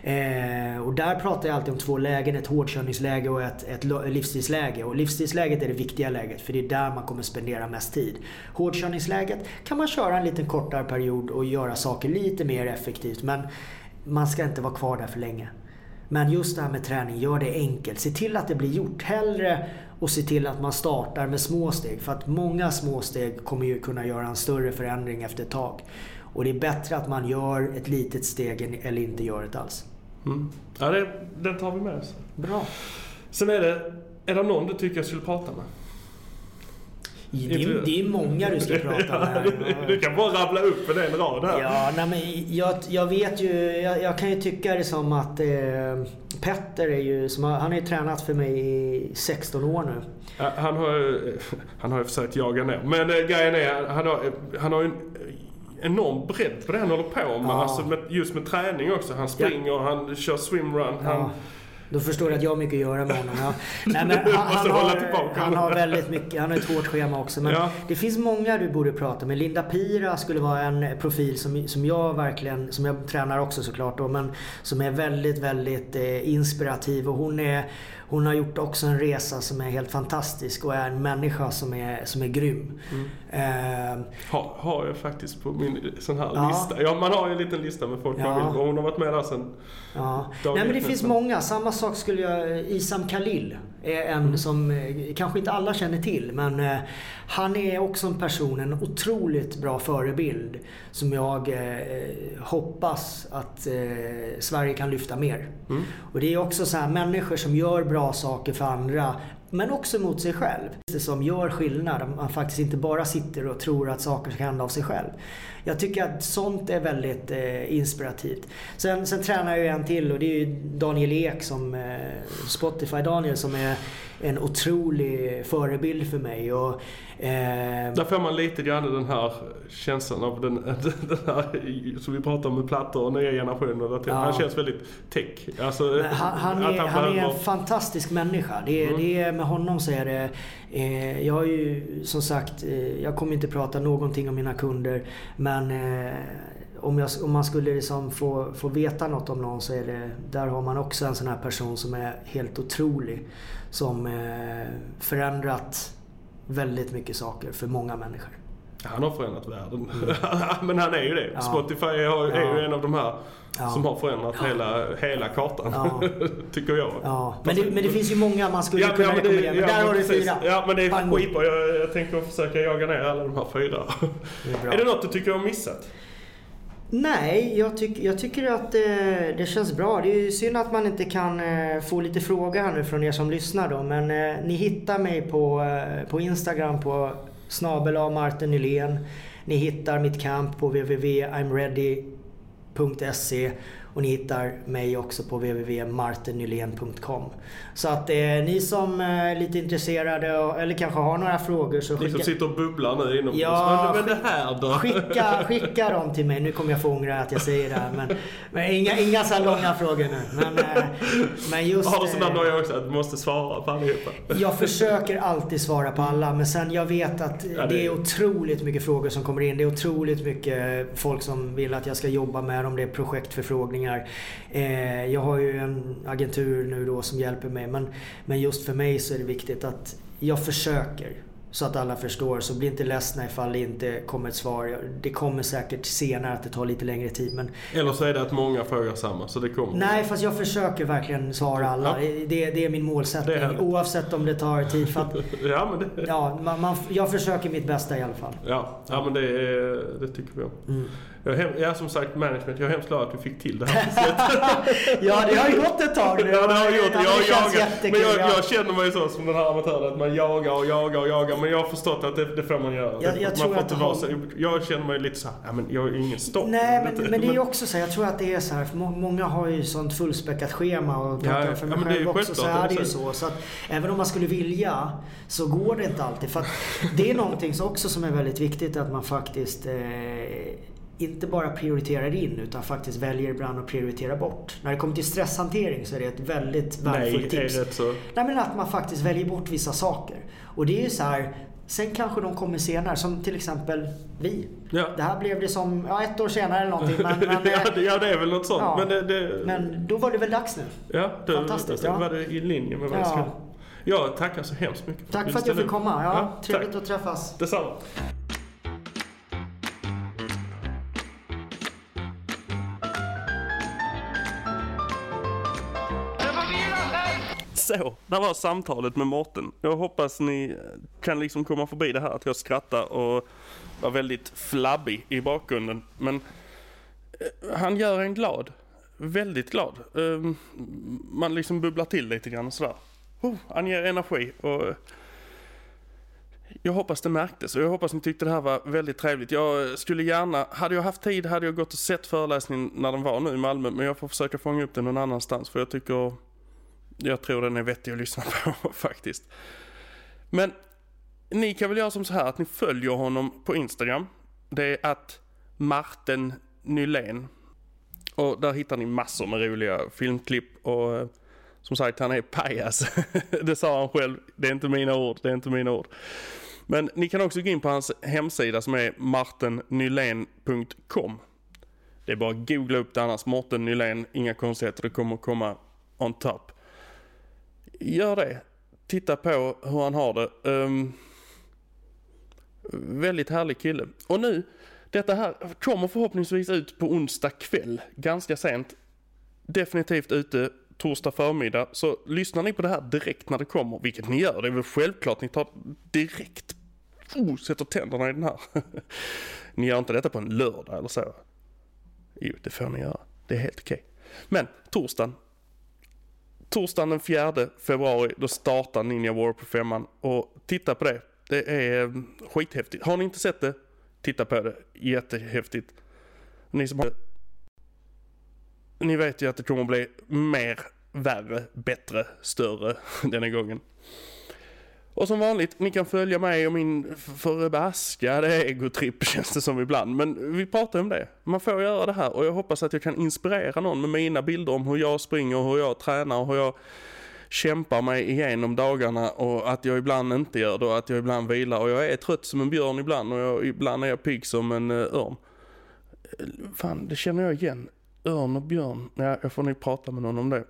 Eh, och där pratar jag alltid om två lägen. Ett hårdkörningsläge och ett, ett livsstilsläge. Och livsstilsläget är det viktiga läget, för det är där man kommer spendera mest tid. Hårdkörningsläget kan man köra en liten kortare period och göra saker lite mer effektivt. Men man ska inte vara kvar där för länge. Men just det här med träning, gör det enkelt. Se till att det blir gjort hellre, och se till att man startar med små steg. För att många små steg kommer ju kunna göra en större förändring efter ett tag. Och det är bättre att man gör ett litet steg eller inte gör det alls. Mm. Ja, det, den tar vi med oss. Bra. Sen är det, är det någon du tycker jag skulle prata med? Det är, det är många du ska prata med. Ja, du kan bara rabbla upp med en rad här. Ja, nej, men jag, jag vet ju, jag, jag kan ju tycka det som att eh, Petter är ju, som har, han har ju tränat för mig i sexton år nu. Ja, han har han har ju försökt jaga ner. Men äh, grejen är, han har, han har ju en enorm bredd på det han håller på med. Ja. Alltså med, just med träning också. Han springer, ja. Han kör swimrun. Ja. Han... Då förstår jag att jag har mycket att göra med honom. Ja. Nej, men han, han, har, han har väldigt mycket, han har ett hårt schema också. Men ja. Det finns många du borde prata med. Linda Pira skulle vara en profil som, som jag verkligen, som jag tränar också såklart då, men som är väldigt, väldigt eh, inspirativ. Och hon är Hon har gjort också en resa som är helt fantastisk och är en människa som är, som är grym. Mm. Uh, ha, har jag faktiskt på min sån här ja. lista. Ja, man har ju en liten lista med folk ja. man vill. Och hon har varit med där sen. Ja. Nej, men det finns många. Samma sak skulle jag... Isam Khalil är en mm. som eh, kanske inte alla känner till. Men eh, han är också en person, en otroligt bra förebild. Som jag eh, hoppas att eh, Sverige kan lyfta mer. Mm. Och det är också så här, människor som gör bra saker för andra men också mot sig själv. Det som gör skillnad, man faktiskt inte bara sitter och tror att saker ska hända av sig själv. Jag tycker att sånt är väldigt eh, inspirativt. Sen, sen tränar jag ju en till och det är ju Daniel Ek som eh, Spotify Daniel som är en otrolig förebild för mig. Och, eh, där får man lite grann den här känslan av den, den här som vi pratar om med plattor och nya generationer. Ja. Han känns väldigt tech. Alltså, han, han, är, han, han är en fantastisk människa. Det är, mm. det är, med honom så är det... Eh, jag har ju som sagt, eh, jag kommer inte prata någonting om mina kunder, men eh, om, jag, om man skulle liksom få, få veta något om någon så är det, där har man också en sån här person som är helt otrolig, som eh, förändrat väldigt mycket saker för många människor. Han har förändrat världen. Mm. Men han är ju det. Ja. Spotify är, är ja. ju en av de här ja. som har förändrat ja. hela, hela kartan. Ja. Tycker jag. Ja. Men, det, men det finns ju många man skulle ja, kunna ja, rekommendera. Men ja, där har du fyra. Ja, men det är skitbra. Jag, jag tänker försöka jaga ner alla de här fyra. Det är, är det något du tycker jag har missat? Nej, jag, tyck, jag tycker att det, det känns bra. Det är ju synd att man inte kan eh, få lite frågor här nu från er som lyssnar då. Men eh, ni hittar mig på, eh, på Instagram på snabel A Martin Nylén. Ni hittar mitt camp på w w w punkt i'm ready punkt se och ni hittar mig också på w w w punkt martin nylén punkt com. Så att eh, ni som är eh, lite intresserade eller kanske har några frågor så skicka... Ni som sitter och bubblar nu inom ja, men det här då? Skicka, skicka dem till mig. Nu kommer jag få ångra att jag säger det här, men, men inga, inga så långa frågor nu. Men, eh, men just... Har du sådana nöjer också att du måste svara på allihopa? Jag försöker alltid svara på alla, men sen jag vet att ja, det... det är otroligt mycket frågor som kommer in. Det är otroligt mycket folk som vill att jag ska jobba med dem. Det är projektförfrågningar. Eh, jag har ju en agentur nu då som hjälper mig, men, men just för mig så är det viktigt att jag försöker så att alla förstår, så blir inte ledsna ifall det inte kommer ett svar. Det kommer säkert senare att det tar lite längre tid, men... Eller så är det att många frågar samma, så det kommer. Nej, fast jag försöker verkligen svara alla. Ja. Det, det är min målsättning, är oavsett om det tar tid för att... ja, men det... ja, man, man, jag försöker mitt bästa i alla fall. Ja, ja men det, det tycker vi om. Mm. Jag är, hem, jag är som sagt management, jag är hemskt glad att vi fick till det här. Ja, det har ju gått ett tag nu. Ja, det har gjort. Jag, jag, jagar, men jag, jag känner mig så som den här amatören, att man jagar och jagar och jagar. Men jag har förstått att det, det får man göra. Jag, jag, man får att har... så, jag känner mig lite så här, ja, men jag är ingen stopp. Nej, men, men, men det är ju också så här, jag tror att det är så här, för många har ju sånt fullspäckat schema och ja, för mig ja, själv också, så är det ju så. Så att även om man skulle vilja så går det inte alltid. För att det är någonting så också som är väldigt viktigt, att man faktiskt... Eh, inte bara prioriterar in utan faktiskt väljer ibland att prioritera bort. När det kommer till stresshantering så är det ett väldigt värdefullt tips. Nej, är det så? Nej, men att man faktiskt väljer bort vissa saker. Och det är ju så här, sen kanske de kommer senare, som till exempel vi. Ja. Det här blev det som ja, ett år senare eller någonting. Men, men, ja, det, ja, det är väl något sånt. Ja, men, det, det... men då var det väl dags nu. Ja, det, fantastiskt. Det, det, ja. var det i linje med vad jag ja. ska... Ja, tackar så hemskt mycket. Tack för att jag fick komma. Ja, ja, trevligt tack. att träffas. Detsamma. Så, det var samtalet med Mårten. Jag hoppas ni kan liksom komma förbi det här att jag skrattar och var väldigt flabbig i bakgrunden. Men han gör en glad. Väldigt glad. Man liksom bubblar till lite grann och sådär. Han ger energi och jag hoppas det märktes och jag hoppas ni tyckte det här var väldigt trevligt. Jag skulle gärna, hade jag haft tid hade jag gått och sett föreläsningen när den var nu i Malmö, men jag får försöka fånga upp den någon annanstans för jag tycker, jag tror den är vettig att lyssna på faktiskt. Men ni kan väl göra som så här att ni följer honom på Instagram. Det är att Martin Nylén och där hittar ni massor med roliga filmklipp och som sagt, han är pajas. Det sa han själv. Det är inte mina ord. Det är inte mina ord. Men ni kan också gå in på hans hemsida som är martin nylén punkt com. Det är bara att googla upp det annars. Mårten Nylén, inga konstigheter. Det kommer att komma on top. Gör det. Titta på hur han har det. Um, väldigt härlig kille. Och nu, detta här kommer förhoppningsvis ut på onsdag kväll. Ganska sent. Definitivt ute torsdag förmiddag, så lyssnar ni på det här direkt när det kommer, vilket ni gör, det är väl självklart ni tar direkt oh, sätter tänderna i den här. Ni gör inte detta på en lördag eller så. Jo, det får ni göra. Det är helt okej. Men torsdagen torsdagen den fjärde februari, då startar Ninja Warrior på femman. Och titta på det. Det är skithäftigt. Har ni inte sett det? Titta på det. Jättehäftigt. Ni som har... Ni vet ju att det kommer att bli mer, värre, bättre, större denna gången. Och som vanligt, ni kan följa mig och min förbaskade egotripp, känns det som ibland. Men vi pratar om det. Man får göra det här och jag hoppas att jag kan inspirera någon med mina bilder om hur jag springer och hur jag tränar och hur jag kämpar mig igenom dagarna och att jag ibland inte gör det och att jag ibland vilar. Och jag är trött som en björn ibland och jag, ibland är jag pigg som en uh, örn. Fan, det känner jag igen. Örn och björn. Ja, jag får nog prata med någon om det.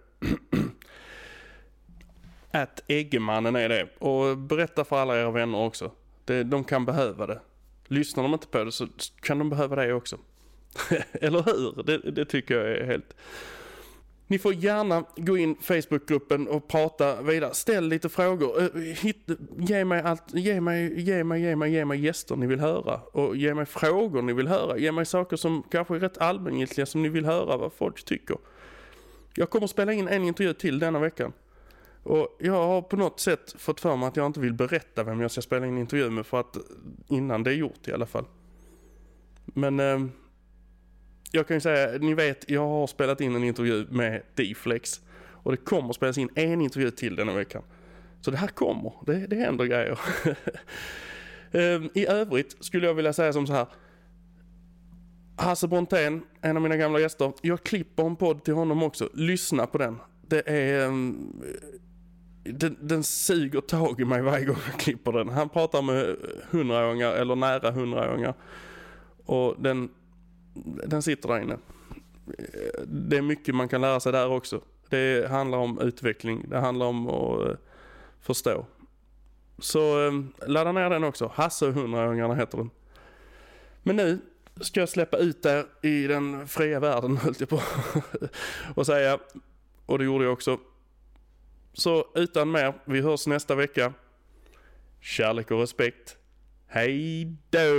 Att Eggemannen är det. Och berätta för alla era vänner också. Det, de kan behöva det. Lyssnar de inte på det så kan de behöva det också. Eller hur? Det, det tycker jag är helt... Ni får gärna gå in i Facebookgruppen och prata vidare. Ställ lite frågor. Hitt, ge mig allt, ge mig, ge mig, ge mig, ge mig gäster ni vill höra. Och ge mig frågor ni vill höra. Ge mig saker som kanske är rätt allmängiltiga som ni vill höra vad folk tycker. Jag kommer spela in en intervju till denna veckan. Och jag har på något sätt fått för mig att jag inte vill berätta vem jag ska spela in intervju med för att innan det är gjort i alla fall. Men eh, jag kan ju säga, ni vet, jag har spelat in en intervju med D-Flex och det kommer att spelas in en intervju till denna veckan. Så det här kommer, det, det händer grejer. eh, I övrigt skulle jag vilja säga som så här. Hasse Brontén, en av mina gamla gäster, jag klipper en podd till honom också. Lyssna på den. Det är... Um, den, den suger tag i mig varje gång jag klipper den. Han pratar med hundraåringar eller nära hundraåringar. Och den, den sitter där inne. Det är mycket man kan lära sig där också. Det handlar om utveckling. Det handlar om att uh, förstå. Så um, ladda ner den också. Hasse och hundraåringarna heter den. Men nu ska jag släppa ut där i den fria världen, höll jag på och säga. Och det gjorde jag också. Så utan mer, vi hörs nästa vecka. Kärlek och respekt. Hej då!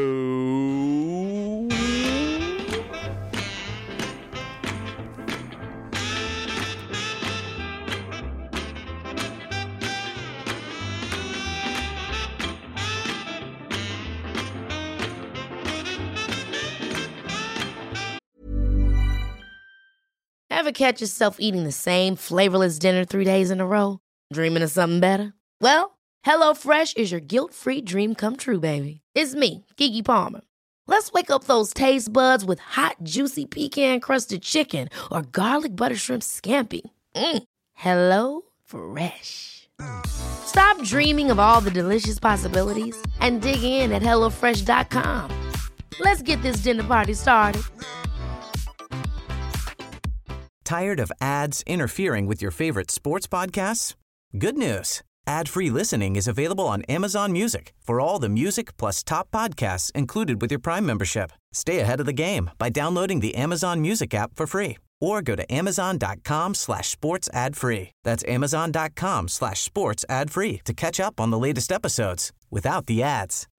Ever catch yourself eating the same flavorless dinner three days in a row? Dreaming of something better? Well, HelloFresh is your guilt-free dream come true, baby. It's me, Keke Palmer. Let's wake up those taste buds with hot, juicy pecan-crusted chicken or garlic butter shrimp scampi. Mm. Hello Fresh. Stop dreaming of all the delicious possibilities and dig in at hello fresh dot com. Let's get this dinner party started. Tired of ads interfering with your favorite sports podcasts? Good news. Ad-free listening is available on Amazon Music for all the music plus top podcasts included with your Prime membership. Stay ahead of the game by downloading the Amazon Music app for free or go to amazon.com slash sports ad free. That's amazon.com slash sports ad free to catch up on the latest episodes without the ads.